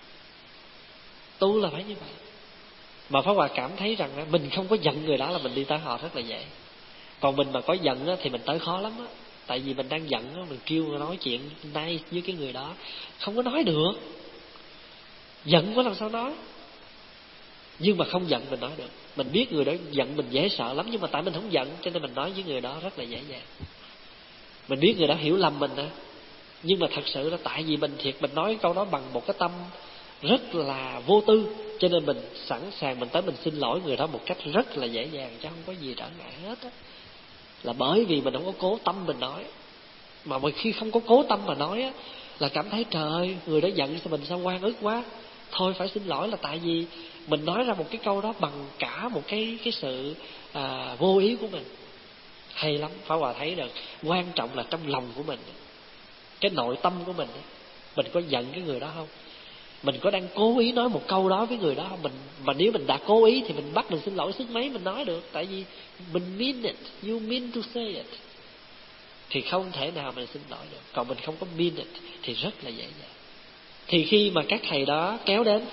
Tu là phải như vậy. Mà Pháp Hòa cảm thấy rằng mình không có giận người đó là mình đi tới họ rất là dễ. Còn mình mà có giận á, thì mình tới khó lắm á. Tại vì mình đang giận á, mình kêu nói chuyện nice với cái người đó không có nói được. Giận quá làm sao nói. Nhưng mà không giận mình nói được. Mình biết người đó giận mình dễ sợ lắm, nhưng mà tại mình không giận cho nên mình nói với người đó rất là dễ dàng. Mình biết người đó hiểu lầm mình á, nhưng mà thật sự là tại vì mình thiệt mình nói câu đó bằng một cái tâm rất là vô tư, cho nên mình sẵn sàng mình tới mình xin lỗi người đó một cách rất là dễ dàng, chứ không có gì trở ngại hết á. Là bởi vì mình không có cố tâm mình nói. Mà khi không có cố tâm mà nói á, là cảm thấy trời ơi, người đó giận sao mình sao oan ức quá, thôi phải xin lỗi, là tại vì mình nói ra một cái câu đó bằng cả một cái cái sự à, vô ý của mình. Hay lắm. Pháp Hòa thấy được quan trọng là trong lòng của mình, cái nội tâm của mình, mình có giận cái người đó không? Mình có đang cố ý nói một câu đó với người đó không? Mình mà nếu mình đã cố ý thì mình bắt mình xin lỗi sức mấy mình nói được, tại vì mình mean it, you mean to say it, thì không thể nào mình xin lỗi được. Còn mình không có mean it thì rất là dễ dàng. Thì khi mà các thầy đó kéo đến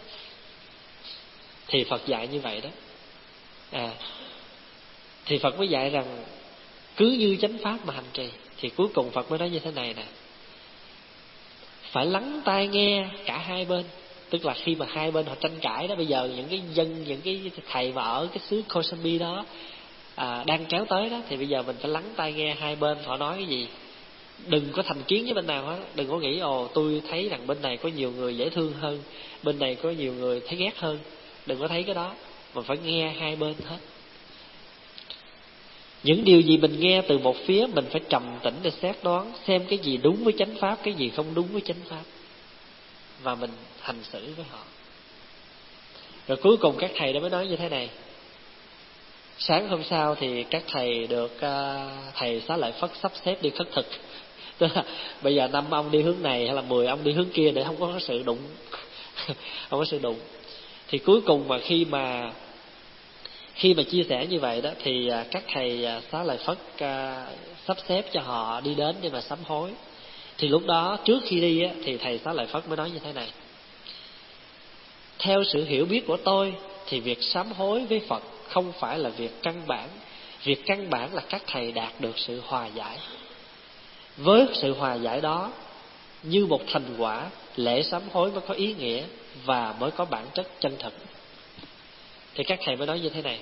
thì Phật dạy như vậy đó. À, thì Phật mới dạy rằng cứ như chánh pháp mà hành trì. Thì cuối cùng Phật mới nói như thế này nè, phải lắng tai nghe cả hai bên. Tức là khi mà hai bên họ tranh cãi đó, bây giờ những cái dân, những cái thầy mà ở cái xứ Kosambi đó à, đang kéo tới đó, thì bây giờ mình phải lắng tai nghe hai bên họ nói cái gì. Đừng có thành kiến với bên nào hết. Đừng có nghĩ ồ tôi thấy rằng bên này có nhiều người dễ thương hơn, bên này có nhiều người thấy ghét hơn. Đừng có thấy cái đó. Mình phải nghe hai bên hết. Những điều gì mình nghe từ một phía, mình phải trầm tĩnh để xét đoán, xem cái gì đúng với chánh pháp, cái gì không đúng với chánh pháp, và mình hành xử với họ. Rồi cuối cùng các thầy đã mới nói như thế này. Sáng hôm sau thì các thầy được uh, thầy Xá Lợi Phất sắp xếp đi khất thực. Tức là bây giờ năm ông đi hướng này hay là mười ông đi hướng kia để không có sự đụng không có sự đụng. Thì cuối cùng mà khi mà khi mà chia sẻ như vậy đó thì các thầy Xá Lợi Phất sắp xếp cho họ đi đến để mà sám hối. Thì lúc đó trước khi đi á, thì thầy Xá Lợi Phất mới nói như thế này: theo sự hiểu biết của tôi thì việc sám hối với Phật không phải là việc căn bản. Việc căn bản là các thầy đạt được sự hòa giải. Với sự hòa giải đó, như một thành quả, lễ sám hối mới có ý nghĩa và mới có bản chất chân thực. Thì các thầy mới nói như thế này: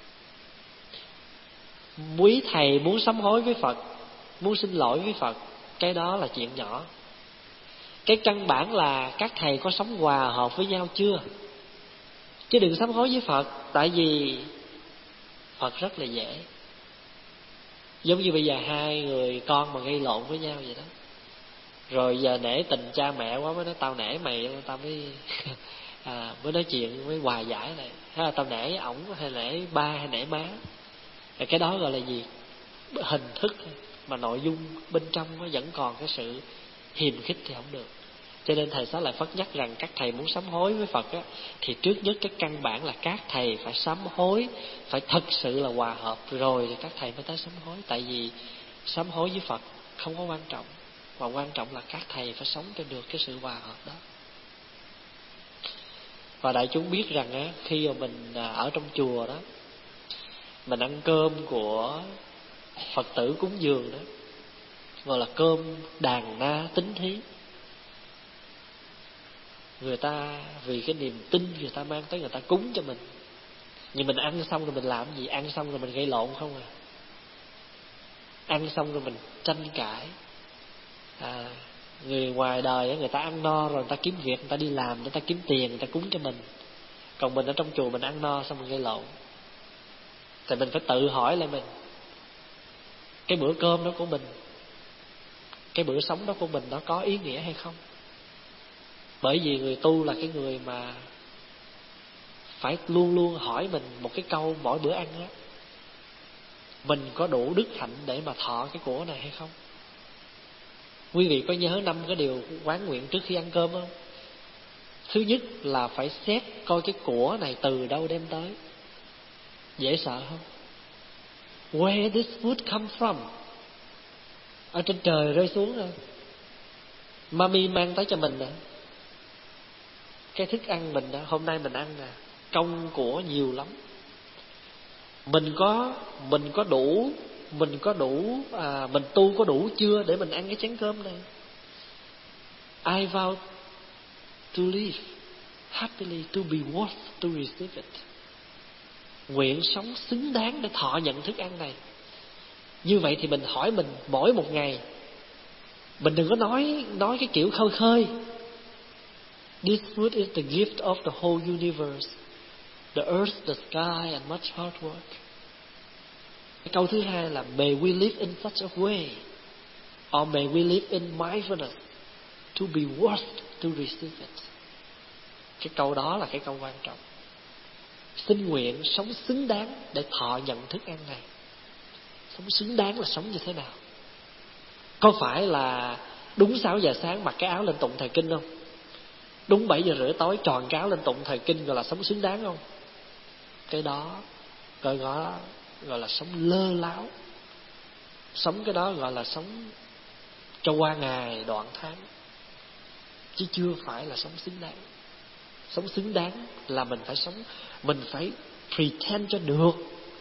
quý thầy muốn sám hối với Phật, muốn xin lỗi với Phật, cái đó là chuyện nhỏ. Cái căn bản là các thầy có sống hòa hợp với nhau chưa. Chứ đừng sám hối với Phật, tại vì Phật rất là dễ. Giống như bây giờ hai người con mà gây lộn với nhau vậy đó, rồi giờ nể tình cha mẹ quá mới nói tao nể mày, tao mới à, mới nói chuyện, mới hòa giải này. Hay là tao nể ổng, hay nể ba, hay nể má. Cái đó gọi là gì? Hình thức, mà nội dung bên trong nó vẫn còn cái sự hiềm khích thì không được. Cho nên thầy Xá Lợi Phất nhắc rằng các thầy muốn sám hối với Phật á, thì trước nhất cái căn bản là các thầy phải sám hối, phải thật sự là hòa hợp, rồi thì các thầy mới tới sám hối. Tại vì sám hối với Phật không có quan trọng, mà quan trọng là các thầy phải sống cho được cái sự hòa hợp đó. Và đại chúng biết rằng á, khi mà mình ở trong chùa đó, mình ăn cơm của Phật tử cúng dường đó, gọi là cơm đàn na tín thí. Người ta vì cái niềm tin người ta mang tới, người ta cúng cho mình. Nhưng mình ăn xong rồi mình làm gì? Ăn xong rồi mình gây lộn không à? Ăn xong rồi mình tranh cãi. à, Người ngoài đời người ta ăn no rồi, người ta kiếm việc, người ta đi làm, người ta kiếm tiền, người ta cúng cho mình. Còn mình ở trong chùa mình ăn no xong mình gây lộn. Thì mình phải tự hỏi lại mình, cái bữa cơm đó của mình, cái bữa sống đó của mình nó có ý nghĩa hay không? Bởi vì người tu là cái người mà phải luôn luôn hỏi mình một cái câu mỗi bữa ăn đó: mình có đủ đức hạnh để mà thọ cái của này hay không? Quý vị có nhớ năm cái điều quán nguyện trước khi ăn cơm không? Thứ nhất là phải xét coi cái của này từ đâu đem tới. Dễ sợ không? Where this food come from? Ở trên trời rơi xuống rồi, mami mang tới cho mình nè. Cái thức ăn mình đó, hôm nay mình ăn nè, công của nhiều lắm. Mình có mình có đủ mình có đủ à, mình tu có đủ chưa để mình ăn cái chén cơm này? I vow to live happily to be worth to receive it. Nguyện sống xứng đáng để thọ nhận thức ăn này. Như vậy thì mình hỏi mình mỗi một ngày, mình đừng có nói nói cái kiểu khơi khơi. This food is the gift of the whole universe, the earth, the sky and much hard work. Cái câu thứ hai là may we live in such a way, or may we live in mindfulness to be worth to receive it. Cái câu đó là cái câu quan trọng. Xin nguyện sống xứng đáng để thọ nhận thức ăn này. Sống xứng đáng là sống như thế nào? Có phải là đúng sáu giờ sáng mặc cái áo lên tụng thời kinh không? Đúng bảy giờ rưỡi tối tròn cái áo lên tụng thời kinh gọi là sống xứng đáng không? Cái đó gọi gọi gọi là sống lơ láo. Sống cái đó gọi là sống cho qua ngày đoạn tháng, chứ chưa phải là sống xứng đáng. Sống xứng đáng là mình phải sống, mình phải pretend cho được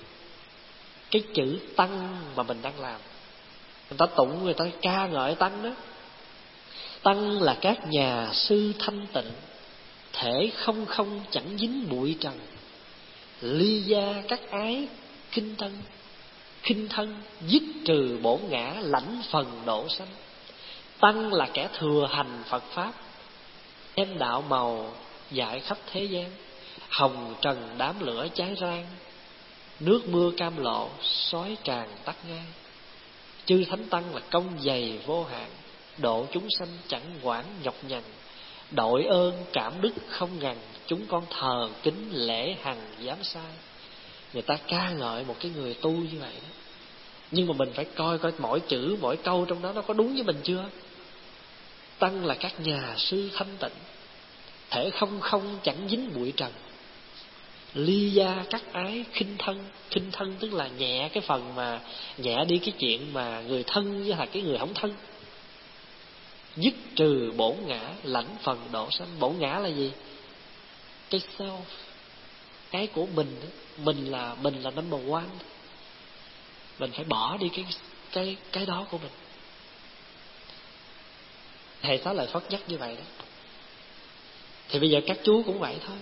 cái chữ tăng mà mình đang làm. Người ta tụng, người ta ca ngợi tăng đó. Tăng là các nhà sư thanh tịnh, thể không không chẳng dính bụi trần, ly gia các ái kinh thân, khinh thân dứt trừ bổn ngã, lãnh phần độ sanh. Tăng là kẻ thừa hành Phật pháp, đem đạo màu dạy khắp thế gian, hồng trần đám lửa cháy rang, nước mưa cam lộ sói tràn tắt ngang. Chư thánh tăng là công dày vô hạn, độ chúng sanh chẳng quản nhọc nhằn, đội ơn cảm đức không ngần, chúng con thờ kính lễ hằng giám sai. Người ta ca ngợi một cái người tu như vậy đó. Nhưng mà mình phải coi coi mỗi chữ, mỗi câu trong đó nó có đúng với mình chưa. Tăng là các nhà sư thanh tịnh, thể không không chẳng dính bụi trần, ly gia các ái khinh thân. Khinh thân tức là nhẹ cái phần mà nhẹ đi cái chuyện mà người thân với là cái người không thân. Dứt trừ bổn ngã, lãnh phần độ sanh. Bổn ngã là gì? Cái self, cái của mình. Mình là mình là number one. Mình phải bỏ đi cái cái cái đó của mình. Thầy Xá Lợi Phất nhắc như vậy đó. Thì bây giờ các chú cũng vậy thôi.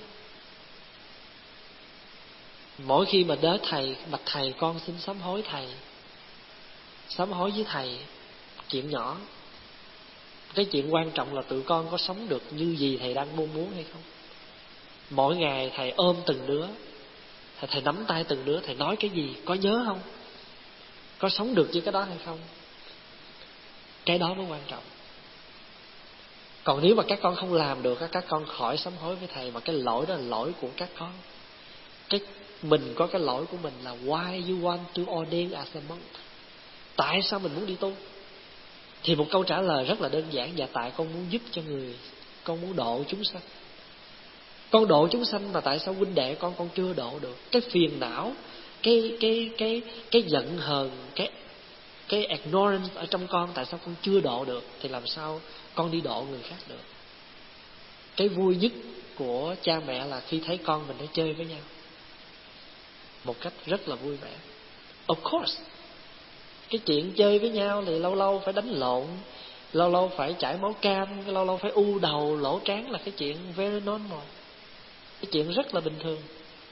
Mỗi khi mà đến thầy, bạch thầy con xin sám hối thầy, sám hối với thầy chuyện nhỏ. Cái chuyện quan trọng là tụi con có sống được như gì thầy đang mong muốn hay không. Mỗi ngày thầy ôm từng đứa, thầy, thầy nắm tay từng đứa, thầy nói cái gì, có nhớ không? Có sống được với cái đó hay không? Cái đó mới quan trọng. Còn nếu mà các con không làm được, các con khỏi sám hối với thầy. Mà cái lỗi đó là lỗi của các con. Cái mình có cái lỗi của mình là why you want to ordain as a monk. Tại sao mình muốn đi tu? Thì một câu trả lời rất là đơn giản. Dạ tại con muốn giúp cho người, con muốn độ chúng sanh. Con độ chúng sanh mà tại sao huynh đệ con con chưa độ được? Cái phiền não, cái cái cái cái giận hờn, cái cái ignorance ở trong con, tại sao con chưa độ được? Thì làm sao con đi độ người khác được? Cái vui nhất của cha mẹ là khi thấy con mình nó chơi với nhau một cách rất là vui vẻ. Of course, cái chuyện chơi với nhau thì lâu lâu phải đánh lộn, lâu lâu phải chảy máu cam, lâu lâu phải u đầu, lỗ trán là cái chuyện very normal. Cái chuyện rất là bình thường.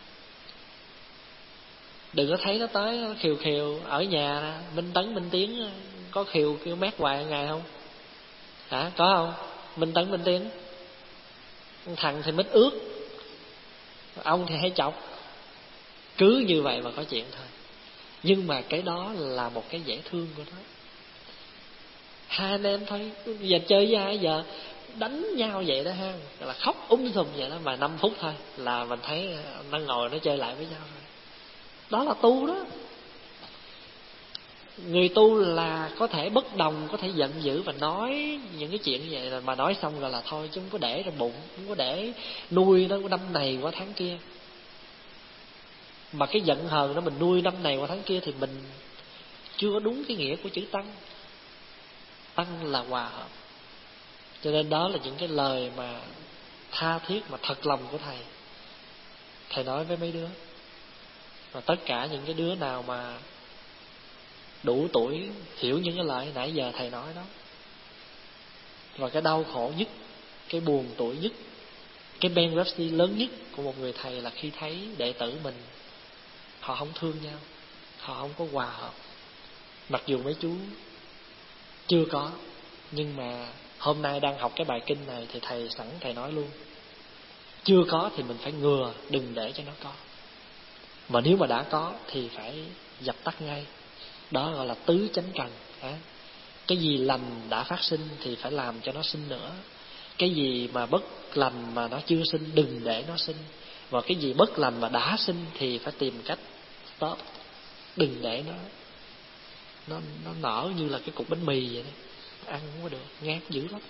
Đừng có thấy nó tới nó khều khều. Ở nhà Minh Tấn Minh Tiến có khều kêu mát hoài ngày không? Hả? Có không? Minh Tấn Minh Tiến, thằng thì mít ướt, ông thì hay chọc. Cứ như vậy mà có chuyện thôi. Nhưng mà cái đó là một cái dễ thương của nó. Hai anh em thôi, giờ chơi với ai giờ đánh nhau vậy đó ha, là khóc úng sùm vậy đó, mà năm phút thôi là mình thấy nó ngồi nó chơi lại với nhau rồi. Đó là tu đó. Người tu là có thể bất đồng, có thể giận dữ và nói những cái chuyện như vậy, mà nói xong rồi là thôi, chứ không có để trong bụng, không có để nuôi nó năm này qua tháng kia. Mà cái giận hờn đó mình nuôi năm này qua tháng kia thì mình chưa có đúng cái nghĩa của chữ tăng. Tăng là hòa hợp. Cho nên đó là những cái lời mà tha thiết mà thật lòng của thầy. Thầy nói với mấy đứa, và tất cả những cái đứa nào mà đủ tuổi hiểu những cái lời nãy giờ thầy nói đó. Và cái đau khổ nhất, cái buồn tuổi nhất, cái bankruptcy lớn nhất của một người thầy là khi thấy đệ tử mình họ không thương nhau, họ không có hòa hợp. Mặc dù mấy chú chưa có, nhưng mà hôm nay đang học cái bài kinh này thì thầy sẵn thầy nói luôn, chưa có thì mình phải ngừa, đừng để cho nó có. Mà nếu mà đã có thì phải dập tắt ngay. Đó gọi là tứ chánh cần. Cái gì lành đã phát sinh thì phải làm cho nó sinh nữa. Cái gì mà bất lành mà nó chưa sinh, đừng để nó sinh. Và cái gì bất lành mà đã sinh thì phải tìm cách stop. Đừng để nó Nó, nó nở như là cái cục bánh mì vậy đó. Ăn không có được, ngán dữ lắm.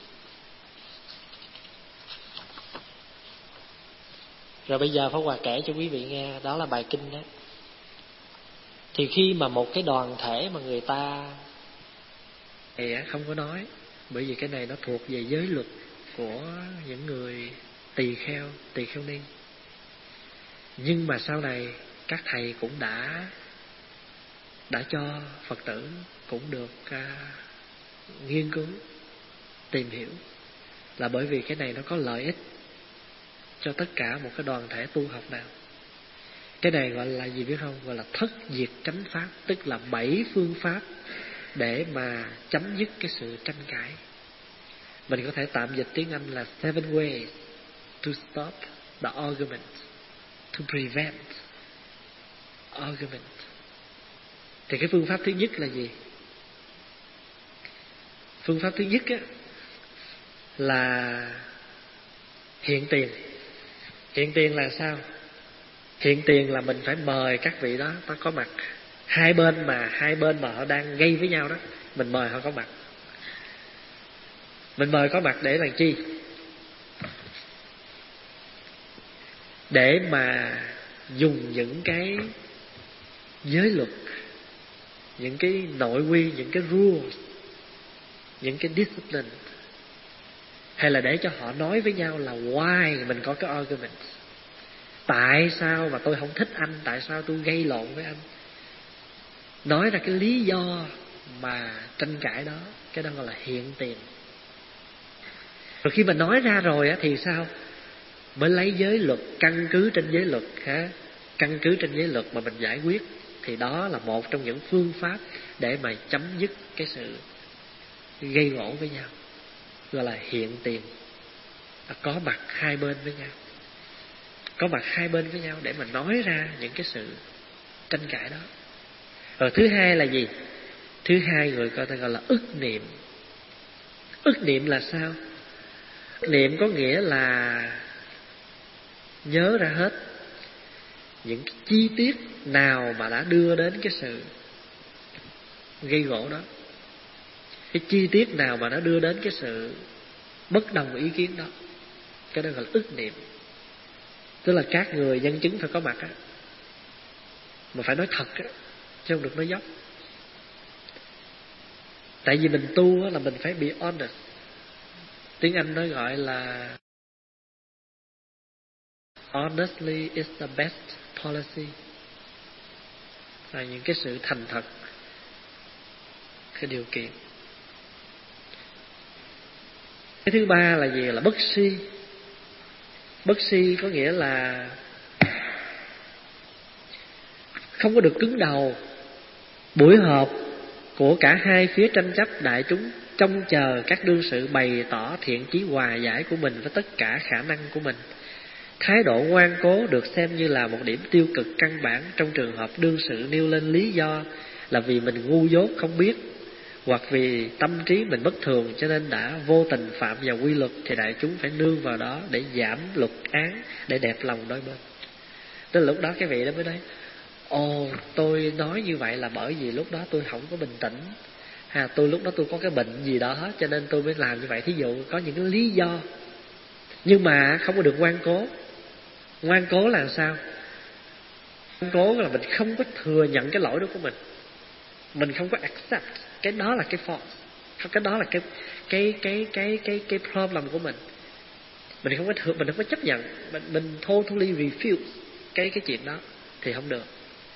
Rồi bây giờ Pháp Hòa kể cho quý vị nghe. Đó là bài kinh đó. Thì khi mà một cái đoàn thể mà người ta thì không có nói, bởi vì cái này nó thuộc về giới luật của những người tỳ kheo, tỳ kheo ni. Nhưng mà sau này các thầy cũng đã đã cho Phật tử cũng được à, nghiên cứu, tìm hiểu, là bởi vì cái này nó có lợi ích cho tất cả một cái đoàn thể tu học nào. Cái này gọi là gì biết không? Gọi là thất diệt chánh pháp, tức là bảy phương pháp để mà chấm dứt cái sự tranh cãi. Mình có thể tạm dịch tiếng Anh là seven ways to stop the argument, to prevent argument. Thì cái phương pháp thứ nhất là gì? Phương pháp thứ nhất á, là hiện tiền. Hiện tiền là sao? Hiện tiền là mình phải mời các vị đó ta có mặt. Hai bên mà hai bên mà họ đang gây với nhau đó, mình mời họ có mặt. Mình mời có mặt để làm chi? Để mà dùng những cái giới luật, những cái nội quy, những cái rules, những cái discipline, hay là để cho họ nói với nhau là why mình có cái argument. Tại sao mà tôi không thích anh, tại sao tôi gây lộn với anh. Nói ra cái lý do mà tranh cãi đó. Cái đó gọi là hiện tiền. Rồi khi mà nói ra rồi á thì sao? Mới lấy giới luật, căn cứ trên giới luật ha, căn cứ trên giới luật mà mình giải quyết. Thì đó là một trong những phương pháp để mà chấm dứt cái sự gây gổ với nhau, gọi là hiện tiền. Có mặt hai bên với nhau, có mặt hai bên với nhau để mà nói ra những cái sự tranh cãi đó. Rồi thứ hai là gì? Thứ hai người ta gọi là ức niệm. Ức niệm là sao? Ức niệm có nghĩa là nhớ ra hết những cái chi tiết nào mà đã đưa đến cái sự gây gổ đó, cái chi tiết nào mà nó đưa đến cái sự bất đồng ý kiến đó. Cái đó gọi là ức niệm. Tức là các người nhân chứng phải có mặt á, mà phải nói thật á, chứ không được nói dốc. Tại vì mình tu á là mình phải be honest. Tiếng Anh nó gọi là honestly is the best policy. Là những cái sự thành thật, cái điều kiện. Cái thứ ba là gì? Là bất si. Bất si có nghĩa là không có được cứng đầu. Buổi họp của cả hai phía tranh chấp, đại chúng trông chờ các đương sự bày tỏ thiện chí hòa giải của mình với tất cả khả năng của mình. Thái độ ngoan cố được xem như là một điểm tiêu cực căn bản trong trường hợp đương sự nêu lên lý do là vì mình ngu dốt không biết, hoặc vì tâm trí mình bất thường cho nên đã vô tình phạm vào quy luật, thì đại chúng phải nương vào đó để giảm luật án, để đẹp lòng đôi bên. Tức là lúc đó cái vị đó mới nói: ồ, tôi nói như vậy là bởi vì lúc đó tôi không có bình tĩnh, ha, tôi lúc đó tôi có cái bệnh gì đó cho nên tôi mới làm như vậy. Thí dụ có những cái lý do, nhưng mà không có được ngoan cố. Ngoan cố là sao? Ngoan cố là mình không có thừa nhận cái lỗi đó của mình, mình không có accept. Cái đó là cái fault, cái đó là cái cái cái cái cái cái problem của mình. Mình không có thừa, mình không có chấp nhận, mình mình totally refuse cái cái chuyện đó thì không được.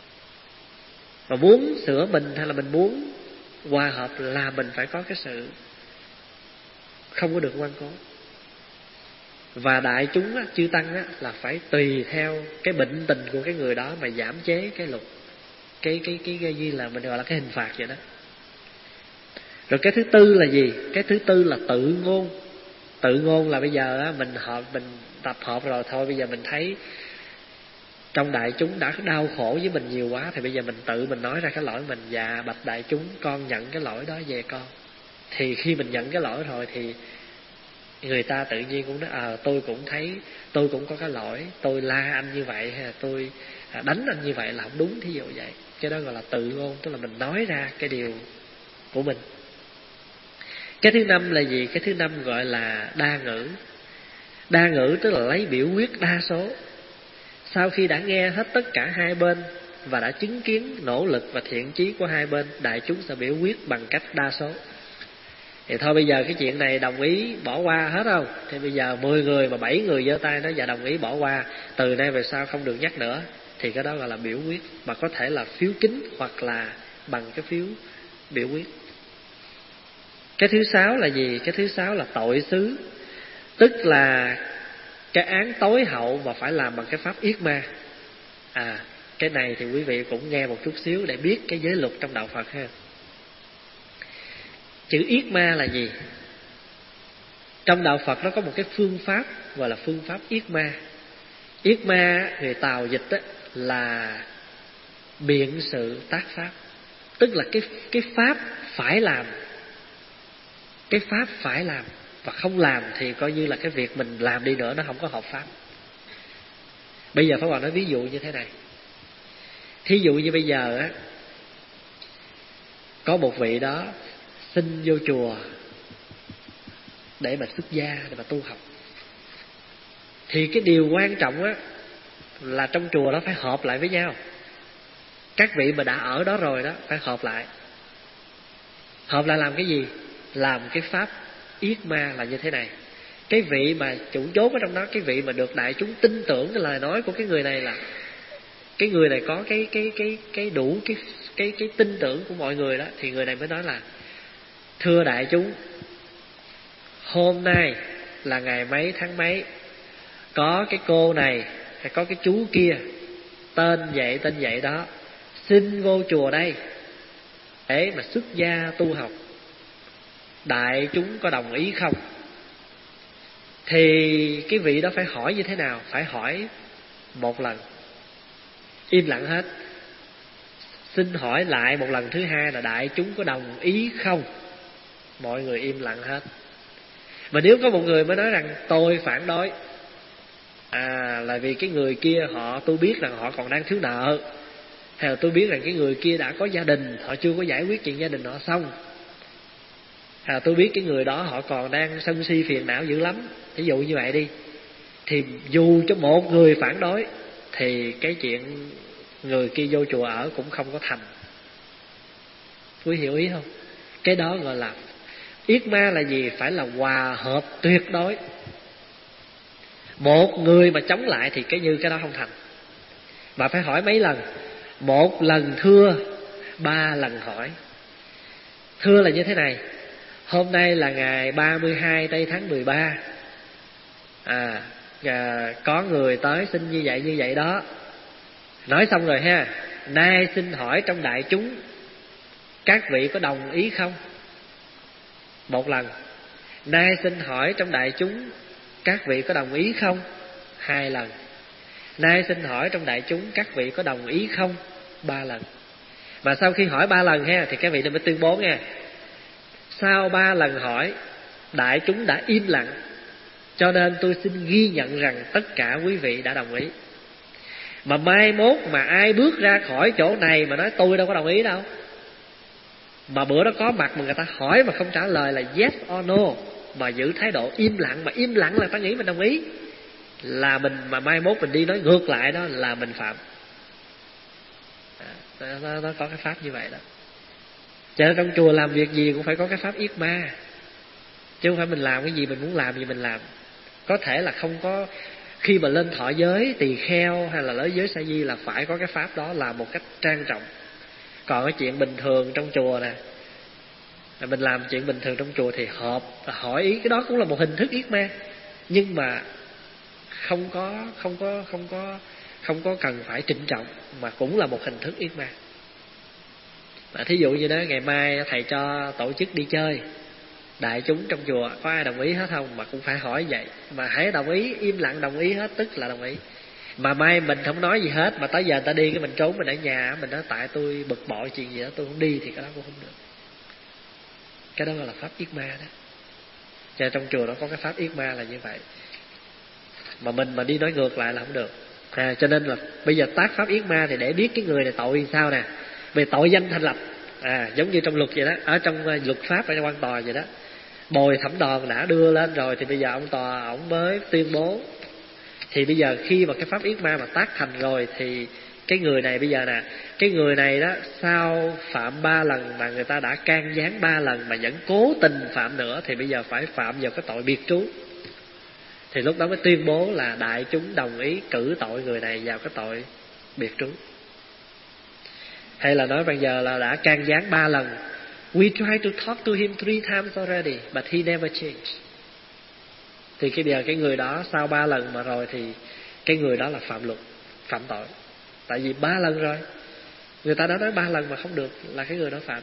Mà muốn sửa mình hay là mình muốn hòa hợp là mình phải có cái sự không có được ngoan cố. Và đại chúng á, chư tăng á, là phải tùy theo cái bệnh tình của cái người đó mà giảm chế cái luật, cái cái cái cái gì là mình gọi là cái hình phạt vậy đó. Rồi cái thứ tư là gì? Cái thứ tư là tự ngôn. Tự ngôn là bây giờ á, mình họp, mình tập họp rồi thôi, bây giờ mình thấy trong đại chúng đã đau khổ với mình nhiều quá, thì bây giờ mình tự mình nói ra cái lỗi mình: dạ bạch đại chúng, con nhận cái lỗi đó về con. Thì khi mình nhận cái lỗi rồi thì người ta tự nhiên cũng nói: ờ à, tôi cũng thấy tôi cũng có cái lỗi, tôi la anh như vậy hay là tôi đánh anh như vậy là không đúng, thí dụ vậy. Cái đó gọi là tự ngôn, tức là mình nói ra cái điều của mình. Cái thứ năm là gì? Cái thứ năm gọi là đa ngữ. Đa ngữ tức là lấy biểu quyết đa số. Sau khi đã nghe hết tất cả hai bên và đã chứng kiến nỗ lực và thiện chí của hai bên, đại chúng sẽ biểu quyết bằng cách đa số. Thì thôi bây giờ cái chuyện này đồng ý bỏ qua hết không? Thì bây giờ mười người mà bảy người giơ tay nói dạ đồng ý bỏ qua, từ nay về sau không được nhắc nữa. Thì cái đó gọi là biểu quyết, mà có thể là phiếu kín hoặc là bằng cái phiếu biểu quyết. Cái thứ sáu là gì? Cái thứ sáu là tội xứ. Tức là cái án tối hậu và phải làm bằng cái pháp yết ma. À, cái này thì quý vị cũng nghe một chút xíu để biết cái giới luật trong đạo Phật ha. Chữ yết ma là gì? Trong đạo Phật nó có một cái phương pháp gọi là phương pháp yết ma. Yết ma người Tàu dịch á, là biện sự tác pháp. Tức là cái, cái pháp phải làm. Cái pháp phải làm, và không làm thì coi như là cái việc mình làm đi nữa nó không có hợp pháp. Bây giờ Pháp Hòa nói ví dụ như thế này. Thí dụ như bây giờ á, có một vị đó xin vô chùa để mà xuất gia, để mà tu học. Thì cái điều quan trọng á là trong chùa đó phải họp lại với nhau. Các vị mà đã ở đó rồi đó phải họp lại. Họp lại làm cái gì? Làm cái pháp yết ma là như thế này. Cái vị mà chủ chốt ở trong đó, cái vị mà được đại chúng tin tưởng cái lời nói của cái người này, là cái người này có cái cái cái cái đủ cái cái cái tin tưởng của mọi người đó, thì người này mới nói là: thưa đại chúng, hôm nay là ngày mấy tháng mấy, có cái cô này hay có cái chú kia tên vậy tên vậy đó xin vô chùa đây để mà xuất gia tu học, đại chúng có đồng ý không? Thì cái vị đó phải hỏi như thế nào? Phải hỏi một lần, im lặng hết. Xin hỏi lại một lần thứ hai là đại chúng có đồng ý không? Mọi người im lặng hết. Mà nếu có một người mới nói rằng tôi phản đối, à là vì cái người kia họ, tôi biết rằng họ còn đang thiếu nợ, hay là tôi biết rằng cái người kia đã có gia đình, họ chưa có giải quyết chuyện gia đình họ xong, hay là tôi biết cái người đó họ còn đang sân si phiền não dữ lắm, ví dụ như vậy đi, thì dù cho một người phản đối thì cái chuyện người kia vô chùa ở cũng không có thành. Quý hiểu ý không? Cái đó gọi là yết ma là gì? Phải là hòa hợp tuyệt đối. Một người mà chống lại thì cái như cái đó không thành. Mà phải hỏi mấy lần? Một lần thưa, ba lần hỏi. Thưa là như thế này: hôm nay là ngày ba mươi hai tây tháng mười ba, à, à có người tới xin như vậy như vậy đó. Nói xong rồi ha, nay xin hỏi trong đại chúng các vị có đồng ý không? Một lần. Nay xin hỏi trong đại chúng các vị có đồng ý không? Hai lần. Nay xin hỏi trong đại chúng các vị có đồng ý không? Ba lần. Mà sau khi hỏi ba lần ha, thì các vị nên mới tuyên bố nha: sau ba lần hỏi, đại chúng đã im lặng, cho nên tôi xin ghi nhận rằng tất cả quý vị đã đồng ý. Mà mai mốt mà ai bước ra khỏi chỗ này mà nói tôi đâu có đồng ý đâu, mà bữa đó có mặt mà người ta hỏi mà không trả lời là yes or no, mà giữ thái độ im lặng, mà im lặng là ta nghĩ mình đồng ý, là mình, mà mai mốt mình đi nói ngược lại đó là mình phạm. à, nó, nó có cái pháp như vậy đó. Cho nên trong chùa làm việc gì cũng phải có cái pháp yết ma, chứ không phải mình làm cái gì mình muốn làm gì mình làm. Có thể là không có, khi mà lên thọ giới tỳ kheo hay là lấy giới sa di là phải có cái pháp đó, là một cách trang trọng. Còn cái chuyện bình thường trong chùa nè, mình làm chuyện bình thường trong chùa thì họp hỏi ý, cái đó cũng là một hình thức yết ma, nhưng mà không có không có không có không có cần phải trịnh trọng, mà cũng là một hình thức yết ma. Mà thí dụ như đó, ngày mai thầy cho tổ chức đi chơi, đại chúng trong chùa có ai đồng ý hết không? Mà cũng phải hỏi vậy. Mà hãy đồng ý, im lặng đồng ý hết tức là đồng ý. Mà mai mình không nói gì hết, mà tới giờ người ta đi cái mình trốn mình ở nhà, mình nói tại tôi bực bội chuyện gì đó tôi không đi, thì cái đó cũng không được. Cái đó là pháp yết ma đó. Cho nên trong chùa đó có cái pháp yết ma là như vậy. Mà mình mà đi nói ngược lại là không được. À, cho nên là bây giờ tác pháp yết ma thì để biết cái người này tội như sao nè. Về tội danh thành lập, à, giống như trong luật vậy đó, ở trong uh, luật pháp ở trong quan tòa vậy đó. Bồi thẩm đoàn đã đưa lên rồi thì bây giờ ông tòa ông mới tuyên bố. Thì bây giờ khi mà cái pháp yết ma mà tác thành rồi thì cái người này bây giờ nè, cái người này đó sau phạm ba lần mà người ta đã can gián ba lần mà vẫn cố tình phạm nữa, thì bây giờ phải phạm vào cái tội biệt trú. Thì lúc đó mới tuyên bố là đại chúng đồng ý cử tội người này vào cái tội biệt trú. Hay là nói bây giờ là đã can gián ba lần, we tried to talk to him three times already but he never changed. Thì cái bây giờ cái người đó sau ba lần mà rồi thì cái người đó là phạm luật, phạm tội. Tại vì ba lần rồi, người ta đã nói ba lần mà không được là cái người đó phạm.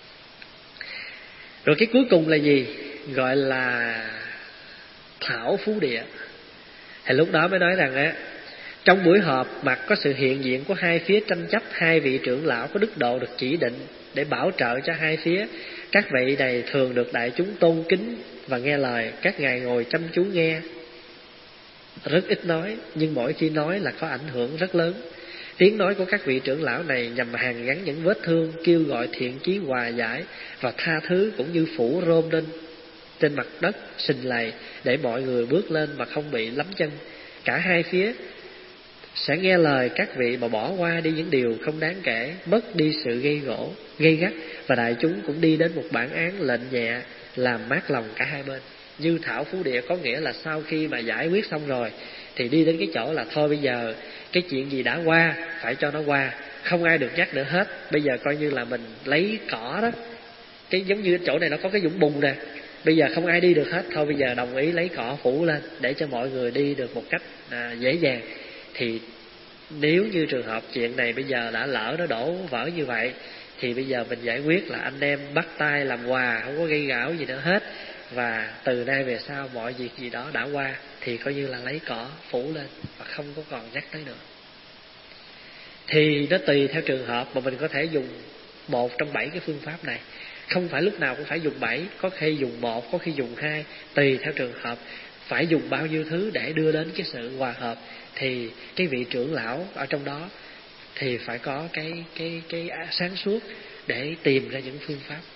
Rồi cái cuối cùng là gì? Gọi là thảo phú địa. Thì lúc đó mới nói rằng á, trong buổi họp mặt có sự hiện diện của hai phía tranh chấp, hai vị trưởng lão có đức độ được chỉ định để bảo trợ cho hai phía. Các vị này thường được đại chúng tôn kính và nghe lời, các ngài ngồi chăm chú nghe, rất ít nói, nhưng mỗi khi nói là có ảnh hưởng rất lớn. Tiếng nói của các vị trưởng lão này nhằm hàn gắn những vết thương, kêu gọi thiện chí hòa giải và tha thứ, cũng như phủ rôm lên trên mặt đất sình lầy để mọi người bước lên mà không bị lấm chân. Cả hai phía sẽ nghe lời các vị mà bỏ qua đi những điều không đáng kể, mất đi sự gây gỗ, gây gắt, và đại chúng cũng đi đến một bản án lệnh nhẹ làm mát lòng cả hai bên. Như thảo phú địa có nghĩa là sau khi mà giải quyết xong rồi thì đi đến cái chỗ là thôi bây giờ cái chuyện gì đã qua phải cho nó qua, không ai được nhắc nữa hết. Bây giờ coi như là mình lấy cỏ đó, cái giống như chỗ này nó có cái vũng bùn nè, bây giờ không ai đi được hết, thôi bây giờ đồng ý lấy cỏ phủ lên để cho mọi người đi được một cách à, dễ dàng. Thì nếu như trường hợp chuyện này bây giờ đã lỡ nó đổ vỡ như vậy thì bây giờ mình giải quyết là anh em bắt tay làm hòa, không có gây gảo gì nữa hết, và từ nay về sau mọi việc gì đó đã qua thì coi như là lấy cỏ phủ lên và không có còn nhắc tới nữa. Thì nó tùy theo trường hợp mà mình có thể dùng một trong bảy cái phương pháp này. Không phải lúc nào cũng phải dùng bảy, có khi dùng một, có khi dùng hai, tùy theo trường hợp. Phải dùng bao nhiêu thứ để đưa đến cái sự hòa hợp thì cái vị trưởng lão ở trong đó thì phải có cái cái cái sáng suốt để tìm ra những phương pháp.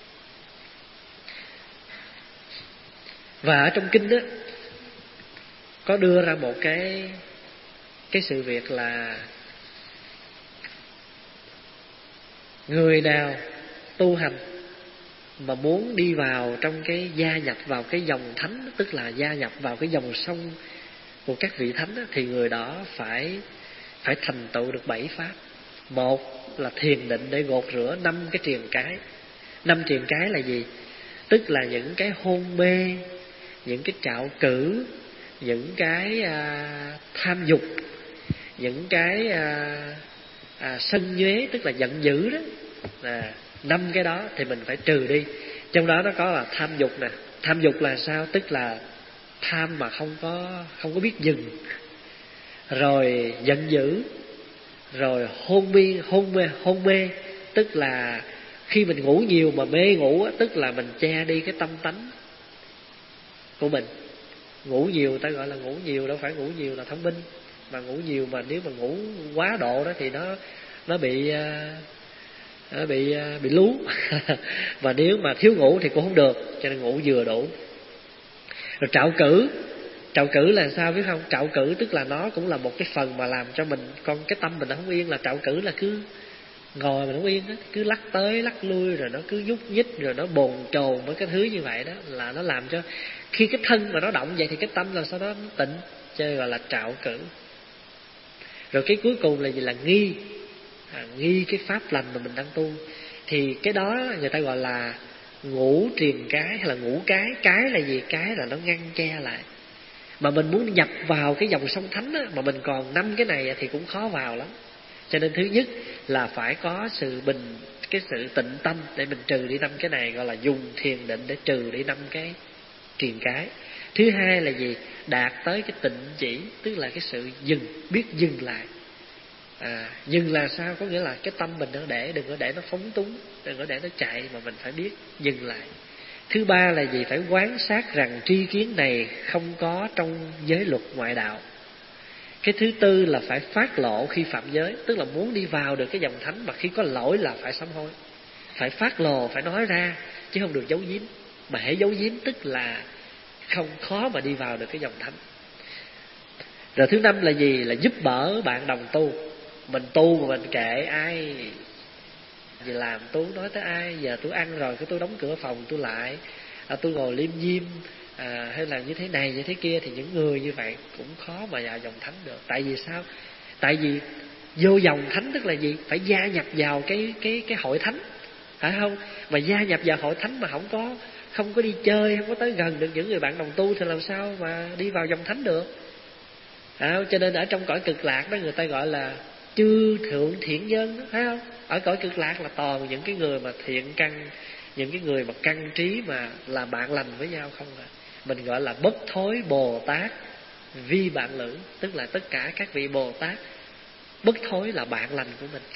Và ở trong kinh đó có đưa ra một cái cái sự việc là người nào tu hành mà muốn đi vào trong cái gia nhập vào cái dòng thánh, tức là gia nhập vào cái dòng sông của các vị thánh đó, thì người đó phải phải thành tựu được bảy pháp. Một là thiền định để gột rửa năm cái triền cái. Năm triền cái là gì? Tức là những cái hôn mê, những cái trạo cử, những cái à, tham dục, những cái à, à, sân nhuế, tức là giận dữ đó. À, năm cái đó thì mình phải trừ đi. Trong đó nó có là tham dục nè. Tham dục là sao? Tức là tham mà không có không có biết dừng. Rồi giận dữ, rồi hôn mê, hôn mê, hôn mê, tức là khi mình ngủ nhiều mà mê ngủ, tức là mình che đi cái tâm tánh của mình. Ngủ nhiều ta gọi là ngủ nhiều, đâu phải ngủ nhiều là thông minh, mà ngủ nhiều mà nếu mà ngủ quá độ đó thì nó nó bị nó bị bị lú. Và nếu mà thiếu ngủ thì cũng không được, cho nên ngủ vừa đủ. Rồi trạo cử, trạo cử là sao biết không? Trạo cử tức là nó cũng là một cái phần mà làm cho mình con cái tâm mình nó không yên. Là trạo cử là cứ ngồi mình không yên đó, cứ lắc tới lắc lui, rồi nó cứ nhúc nhích, rồi nó bồn chồn với cái thứ như vậy đó, là nó làm cho khi cái thân mà nó động vậy thì cái tâm làm sao đó nó tịnh, chơi gọi là trạo cử. Rồi cái cuối cùng là gì? Là nghi, à, nghi cái pháp lành mà mình đang tu. Thì cái đó người ta gọi là ngũ triền cái hay là ngũ cái. Cái là gì? Cái là nó ngăn che lại. Mà mình muốn nhập vào cái dòng sông thánh á, mà mình còn năm cái này thì cũng khó vào lắm. Cho nên thứ nhất là phải có sự bình, cái sự tịnh tâm để mình trừ đi năm cái này, gọi là dùng thiền định để trừ đi năm cái triền cái. Thứ hai là gì? Đạt tới cái tịnh chỉ, tức là cái sự dừng, biết dừng lại. À, dừng là sao? Có nghĩa là cái tâm mình đừng có để, đừng có để nó phóng túng, đừng có để nó chạy, mà mình phải biết dừng lại. Thứ ba là gì? Phải quán sát rằng tri kiến này không có trong giới luật ngoại đạo. Cái thứ tư là phải phát lộ khi phạm giới, tức là muốn đi vào được cái dòng thánh mà khi có lỗi là phải sám hối. Phải phát lộ, phải nói ra, chứ không được giấu giếm. Mà hễ giấu giếm tức là không, khó mà đi vào được cái dòng thánh. Rồi thứ năm là gì? Là giúp đỡ bạn đồng tu. Mình tu mà mình kệ ai gì làm, tôi nói tới ai, giờ tôi ăn rồi cái tôi đóng cửa phòng tôi lại, à, tôi ngồi liêm diêm, à, hay là như thế này như thế kia, thì những người như vậy cũng khó mà vào dòng thánh được. Tại vì sao? Tại vì vô dòng thánh tức là gì? Phải gia nhập vào cái cái cái hội thánh, phải không? Mà gia nhập vào hội thánh mà không có không có đi chơi, không có tới gần được những người bạn đồng tu thì làm sao mà đi vào dòng thánh được? À, cho nên ở trong cõi cực lạc đó người ta gọi là chư thượng thiện nhân đó, phải không? Ở cõi cực lạc là toàn những cái người mà thiện căn, những cái người mà căn trí mà làm bạn lành với nhau không à. Mình gọi là bất thối Bồ Tát vi bạn lữ, tức là tất cả các vị Bồ Tát bất thối là bạn lành của mình.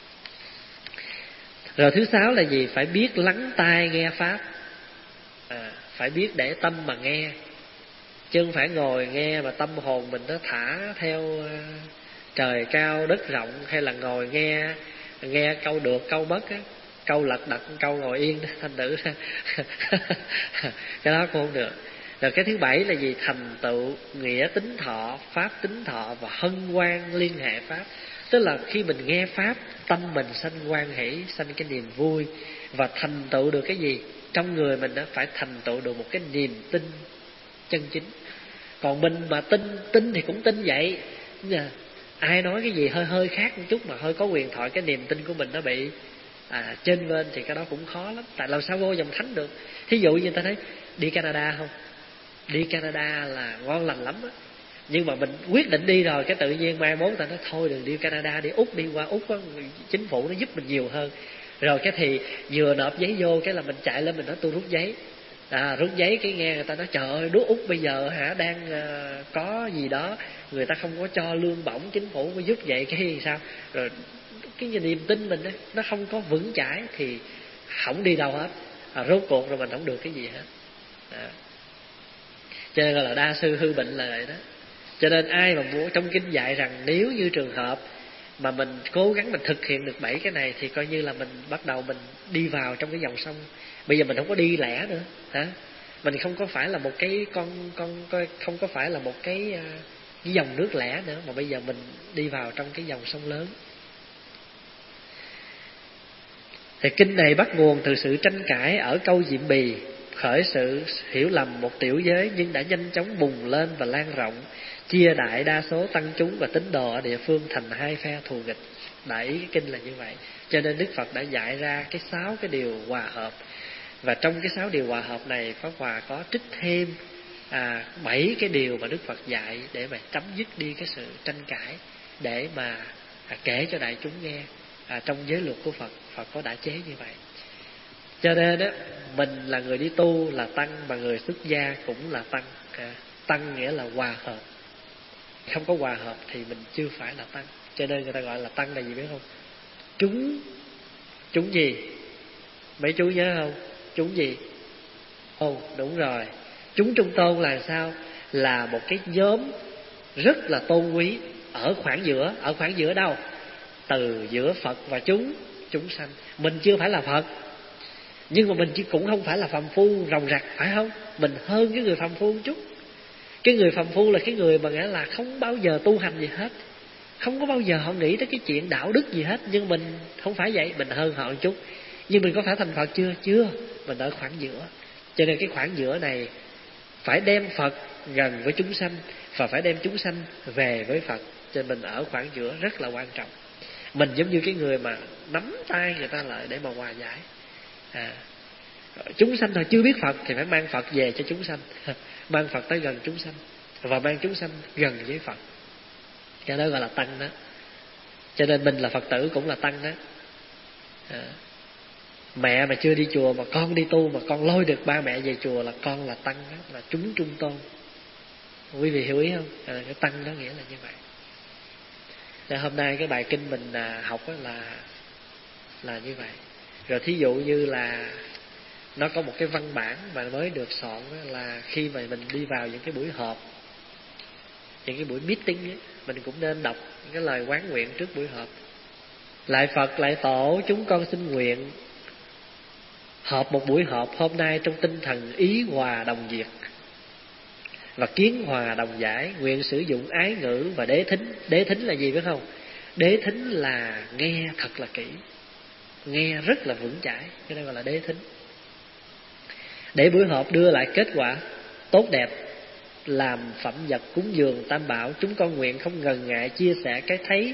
Rồi thứ sáu là gì? Phải biết lắng tai nghe pháp, à, phải biết để tâm mà nghe, chứ không phải ngồi nghe mà tâm hồn mình nó thả theo trời cao đất rộng, hay là ngồi nghe nghe câu được câu mất á, câu lật đật câu ngồi yên đó, thành thử cái đó cũng không được. Rồi cái thứ bảy là gì? Thành tựu nghĩa tính thọ, pháp tính thọ và hân hoan liên hệ pháp. Tức là khi mình nghe pháp, tâm mình sanh hoan hỷ, sanh cái niềm vui, và thành tựu được cái gì? Trong người mình đó phải thành tựu được một cái niềm tin chân chính. Còn mình mà tin tin thì cũng tin vậy, ai nói cái gì hơi hơi khác một chút mà hơi có quyền thoại, cái niềm tin của mình nó bị à, trên bên, thì cái đó cũng khó lắm. Tại làm sao vô dòng thánh được? Thí dụ như ta thấy đi Canada không? Đi Canada là ngon lành lắm á, nhưng mà mình quyết định đi rồi, cái tự nhiên mai mốt ta nói thôi đừng đi Canada, đi Úc, đi qua Úc á, chính phủ nó giúp mình nhiều hơn. Rồi cái thì vừa nộp giấy vô, cái là mình chạy lên mình nói tôi rút giấy. À, rút giấy cái nghe người ta nói trời ơi, nước Úc bây giờ hả đang uh, có gì đó, người ta không có cho lương bổng, chính phủ mới giúp vậy, cái gì sao? Rồi cái niềm tin mình ấy, nó không có vững chãi thì không đi đâu hết. À, rốt cuộc rồi mình không được cái gì hết. À. Cho nên gọi là đa sư hư bệnh là vậy đó. Cho nên ai mà muốn, trong kinh dạy rằng nếu như trường hợp mà mình cố gắng mình thực hiện được bảy cái này thì coi như là mình bắt đầu mình đi vào trong cái dòng sông. Bây giờ mình không có đi lẻ nữa, hả? Mình không có phải là một cái con con không có phải là một cái cái dòng nước lẻ nữa, mà bây giờ mình đi vào trong cái dòng sông lớn. Thì kinh này bắt nguồn từ sự tranh cãi ở câu Diệm Bì, khởi sự hiểu lầm một tiểu giới nhưng đã nhanh chóng bùng lên và lan rộng, chia đại đa số tăng chúng và tín đồ ở địa phương thành hai phe thù nghịch. Đại ý cái kinh là như vậy. Cho nên Đức Phật đã dạy ra cái sáu cái điều hòa hợp. Và trong cái sáu điều hòa hợp này, Pháp Hòa có trích thêm à, bảy cái điều mà Đức Phật dạy để mà chấm dứt đi cái sự tranh cãi, để mà à, kể cho đại chúng nghe. À, trong giới luật của Phật, Phật có đã chế như vậy. Cho nên đó, mình là người đi tu là tăng, mà người xuất gia cũng là tăng. À, tăng nghĩa là hòa hợp. Không có hòa hợp thì mình chưa phải là tăng. Cho nên người ta gọi là tăng là gì biết không? Chúng Chúng gì? Mấy chú nhớ không? Chúng gì? Ồ, oh, đúng rồi. Chúng trung tôn là sao? Là một cái nhóm rất là tôn quý ở khoảng giữa. Ở khoảng giữa đâu? Từ giữa Phật và chúng chúng sanh. Mình chưa phải là Phật, nhưng mà mình chỉ cũng không phải là phàm phu ròng rạc, phải không? Mình hơn cái người phàm phu một chút. Cái người phàm phu là cái người mà nghĩa là không bao giờ tu hành gì hết, không có bao giờ họ nghĩ tới cái chuyện đạo đức gì hết. Nhưng mình không phải vậy, mình hơn họ một chút. Nhưng mình có phải thành Phật chưa? Chưa. Mình ở khoảng giữa. Cho nên cái khoảng giữa này phải đem Phật gần với chúng sanh, và phải đem chúng sanh về với Phật. Cho nên mình ở khoảng giữa rất là quan trọng. Mình giống như cái người mà nắm tay người ta lại để mà hòa giải. À, chúng sanh thôi chưa biết Phật thì phải mang Phật về cho chúng sanh, mang Phật tới gần chúng sanh, và mang chúng sanh gần với Phật. Cái đó gọi là tăng đó. Cho nên mình là Phật tử cũng là tăng đó. À, mẹ mà chưa đi chùa mà con đi tu, mà con lôi được ba mẹ về chùa là con là tăng đó, là chúng trung tôn. Quý vị hiểu ý không? À, cái tăng đó nghĩa là như vậy. Nên hôm nay cái bài kinh mình học là là như vậy. Rồi thí dụ như là nó có một cái văn bản mà mới được soạn, là khi mà mình đi vào những cái buổi họp, những cái buổi meeting ấy, mình cũng nên đọc những cái lời quán nguyện trước buổi họp. Lạy Phật, lạy Tổ, chúng con xin nguyện họp một buổi họp hôm nay trong tinh thần ý hòa đồng diệt và kiến hòa đồng giải, nguyện sử dụng ái ngữ và đế thính. Đế thính là gì biết không? Đế thính là nghe thật là kỹ, nghe rất là vững chãi, cái đó gọi là đế thính. Để buổi họp đưa lại kết quả tốt đẹp, làm phẩm vật cúng dường Tam Bảo, chúng con nguyện không ngần ngại chia sẻ cái thấy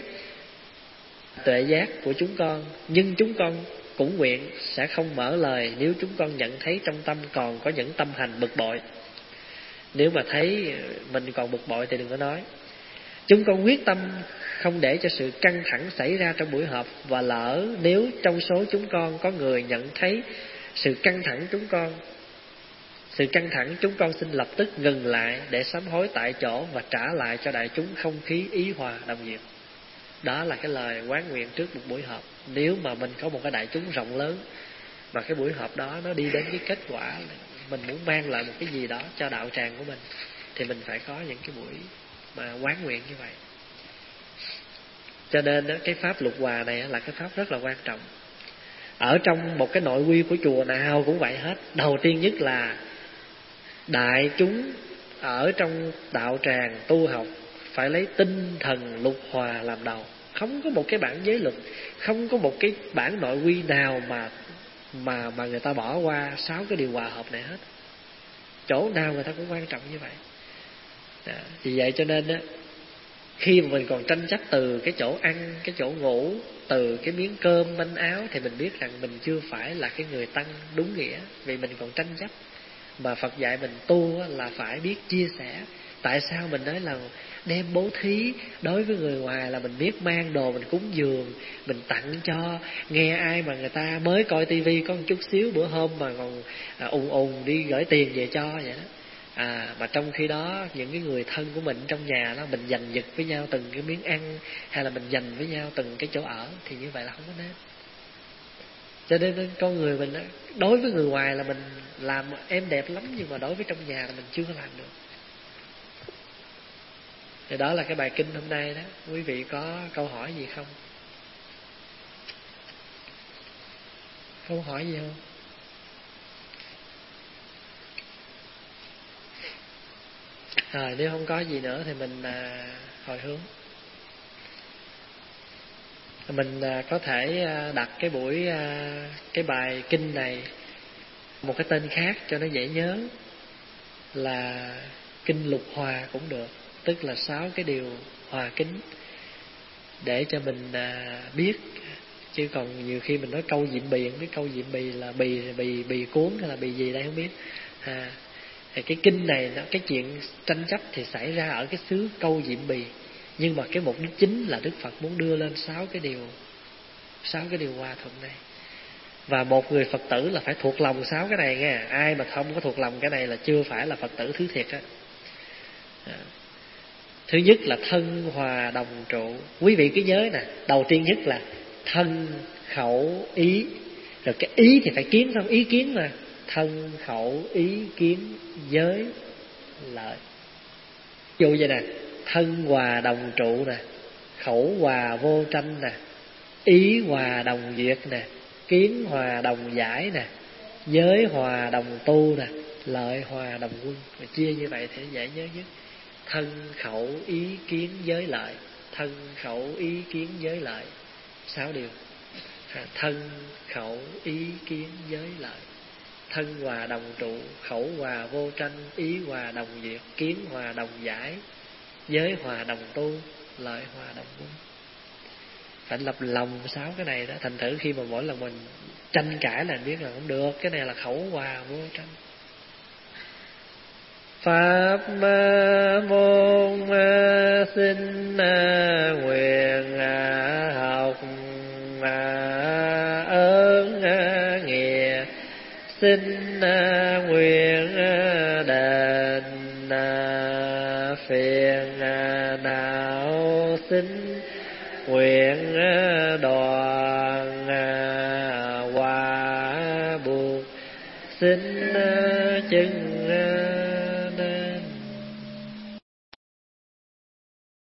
tuệ giác của chúng con. Nhưng chúng con cũng nguyện sẽ không mở lời nếu chúng con nhận thấy trong tâm còn có những tâm hành bực bội. Nếu mà thấy mình còn bực bội thì đừng có nói. Chúng con quyết tâm không để cho sự căng thẳng xảy ra trong buổi họp, và lỡ nếu trong số chúng con có người nhận thấy sự căng thẳng chúng con sự căng thẳng chúng con xin lập tức ngừng lại để sám hối tại chỗ và trả lại cho đại chúng không khí ý hòa đồng diệt. Đó là cái lời quán nguyện trước một buổi họp. Nếu mà mình có một cái đại chúng rộng lớn, mà cái buổi họp đó nó đi đến cái kết quả mình muốn mang lại một cái gì đó cho đạo tràng của mình, thì mình phải có những cái buổi mà quán nguyện như vậy. Cho nên đó, cái pháp lục hòa này là cái pháp rất là quan trọng. Ở trong một cái nội quy của chùa nào cũng vậy hết. Đầu tiên nhất là đại chúng ở trong đạo tràng tu học phải lấy tinh thần lục hòa làm đầu. Không có một cái bản giới luật, không có một cái bản nội quy nào mà mà mà người ta bỏ qua sáu cái điều hòa hợp này hết. Chỗ nào người ta cũng quan trọng như vậy. Đó. Vì vậy cho nên đó, khi mà mình còn tranh chấp từ cái chỗ ăn, cái chỗ ngủ, từ cái miếng cơm manh áo, thì mình biết rằng mình chưa phải là cái người tăng đúng nghĩa, vì mình còn tranh chấp. Mà Phật dạy mình tu là phải biết chia sẻ. Tại sao mình nói là đem bố thí đối với người ngoài là mình biết mang đồ mình cúng dường, mình tặng cho. Nghe ai mà người ta mới coi tivi có một chút xíu, bữa hôm mà còn à, ùn ùn đi gửi tiền về cho vậy đó. À, mà trong khi đó những cái người thân của mình trong nhà đó, mình giành giật với nhau từng cái miếng ăn, hay là mình giành với nhau từng cái chỗ ở, thì như vậy là không có nên. Cho nên con người mình đó, đối với người ngoài là mình làm em đẹp lắm, nhưng mà đối với trong nhà là mình chưa có làm được. Thì đó là cái bài kinh hôm nay đó. Quý vị có câu hỏi gì không? Câu hỏi gì không? Rồi nếu không có gì nữa thì mình à, hồi hướng. Mình à, có thể à, đặt cái buổi à, cái bài kinh này một cái tên khác cho nó dễ nhớ, là kinh lục hòa cũng được, tức là sáu cái điều hòa kính, để cho mình à, biết. Chứ còn nhiều khi mình nói câu diệm bì, không biết câu diệm bì là bì bì bì cuốn hay là bì gì đây không biết. À, thì cái kinh này nó, cái chuyện tranh chấp thì xảy ra ở cái xứ câu diệm bì, nhưng mà cái mục đích chính là Đức Phật muốn đưa lên sáu cái điều sáu cái điều hòa thuận này. Và một người Phật tử là phải thuộc lòng sáu cái này nghe. Ai mà không có thuộc lòng cái này là chưa phải là Phật tử thứ thiệt á. À. Thứ nhất là thân hòa đồng trụ. Quý vị cứ nhớ nè, đầu tiên nhất là thân khẩu ý. Rồi cái ý thì phải kiến không? Ý kiến mà. Thân khẩu ý kiến giới lợi. Ví dụ vậy nè, thân hòa đồng trụ nè, khẩu hòa vô tranh nè, ý hòa đồng duyệt nè, kiến hòa đồng giải nè, giới hòa đồng tu nè, lợi hòa đồng quân. Rồi chia như vậy thì dễ nhớ nhất. Thân khẩu ý kiến giới lợi. Thân khẩu ý kiến giới lợi. Sáu điều. Thân khẩu ý kiến giới lợi. Thân hòa đồng trụ, khẩu hòa vô tranh, ý hòa đồng duyệt, kiến hòa đồng giải, giới hòa đồng tu, lợi hòa đồng quân. Phải lập lòng sáu cái này đó. Thành thử khi mà mỗi lần mình tranh cãi là biết là không được. Cái này là khẩu hòa vô tranh. Pháp môn xin nguyện học ơn nghĩa, xin nguyện đền phiền não, xin nguyện đoàn quả buộc, xin chứng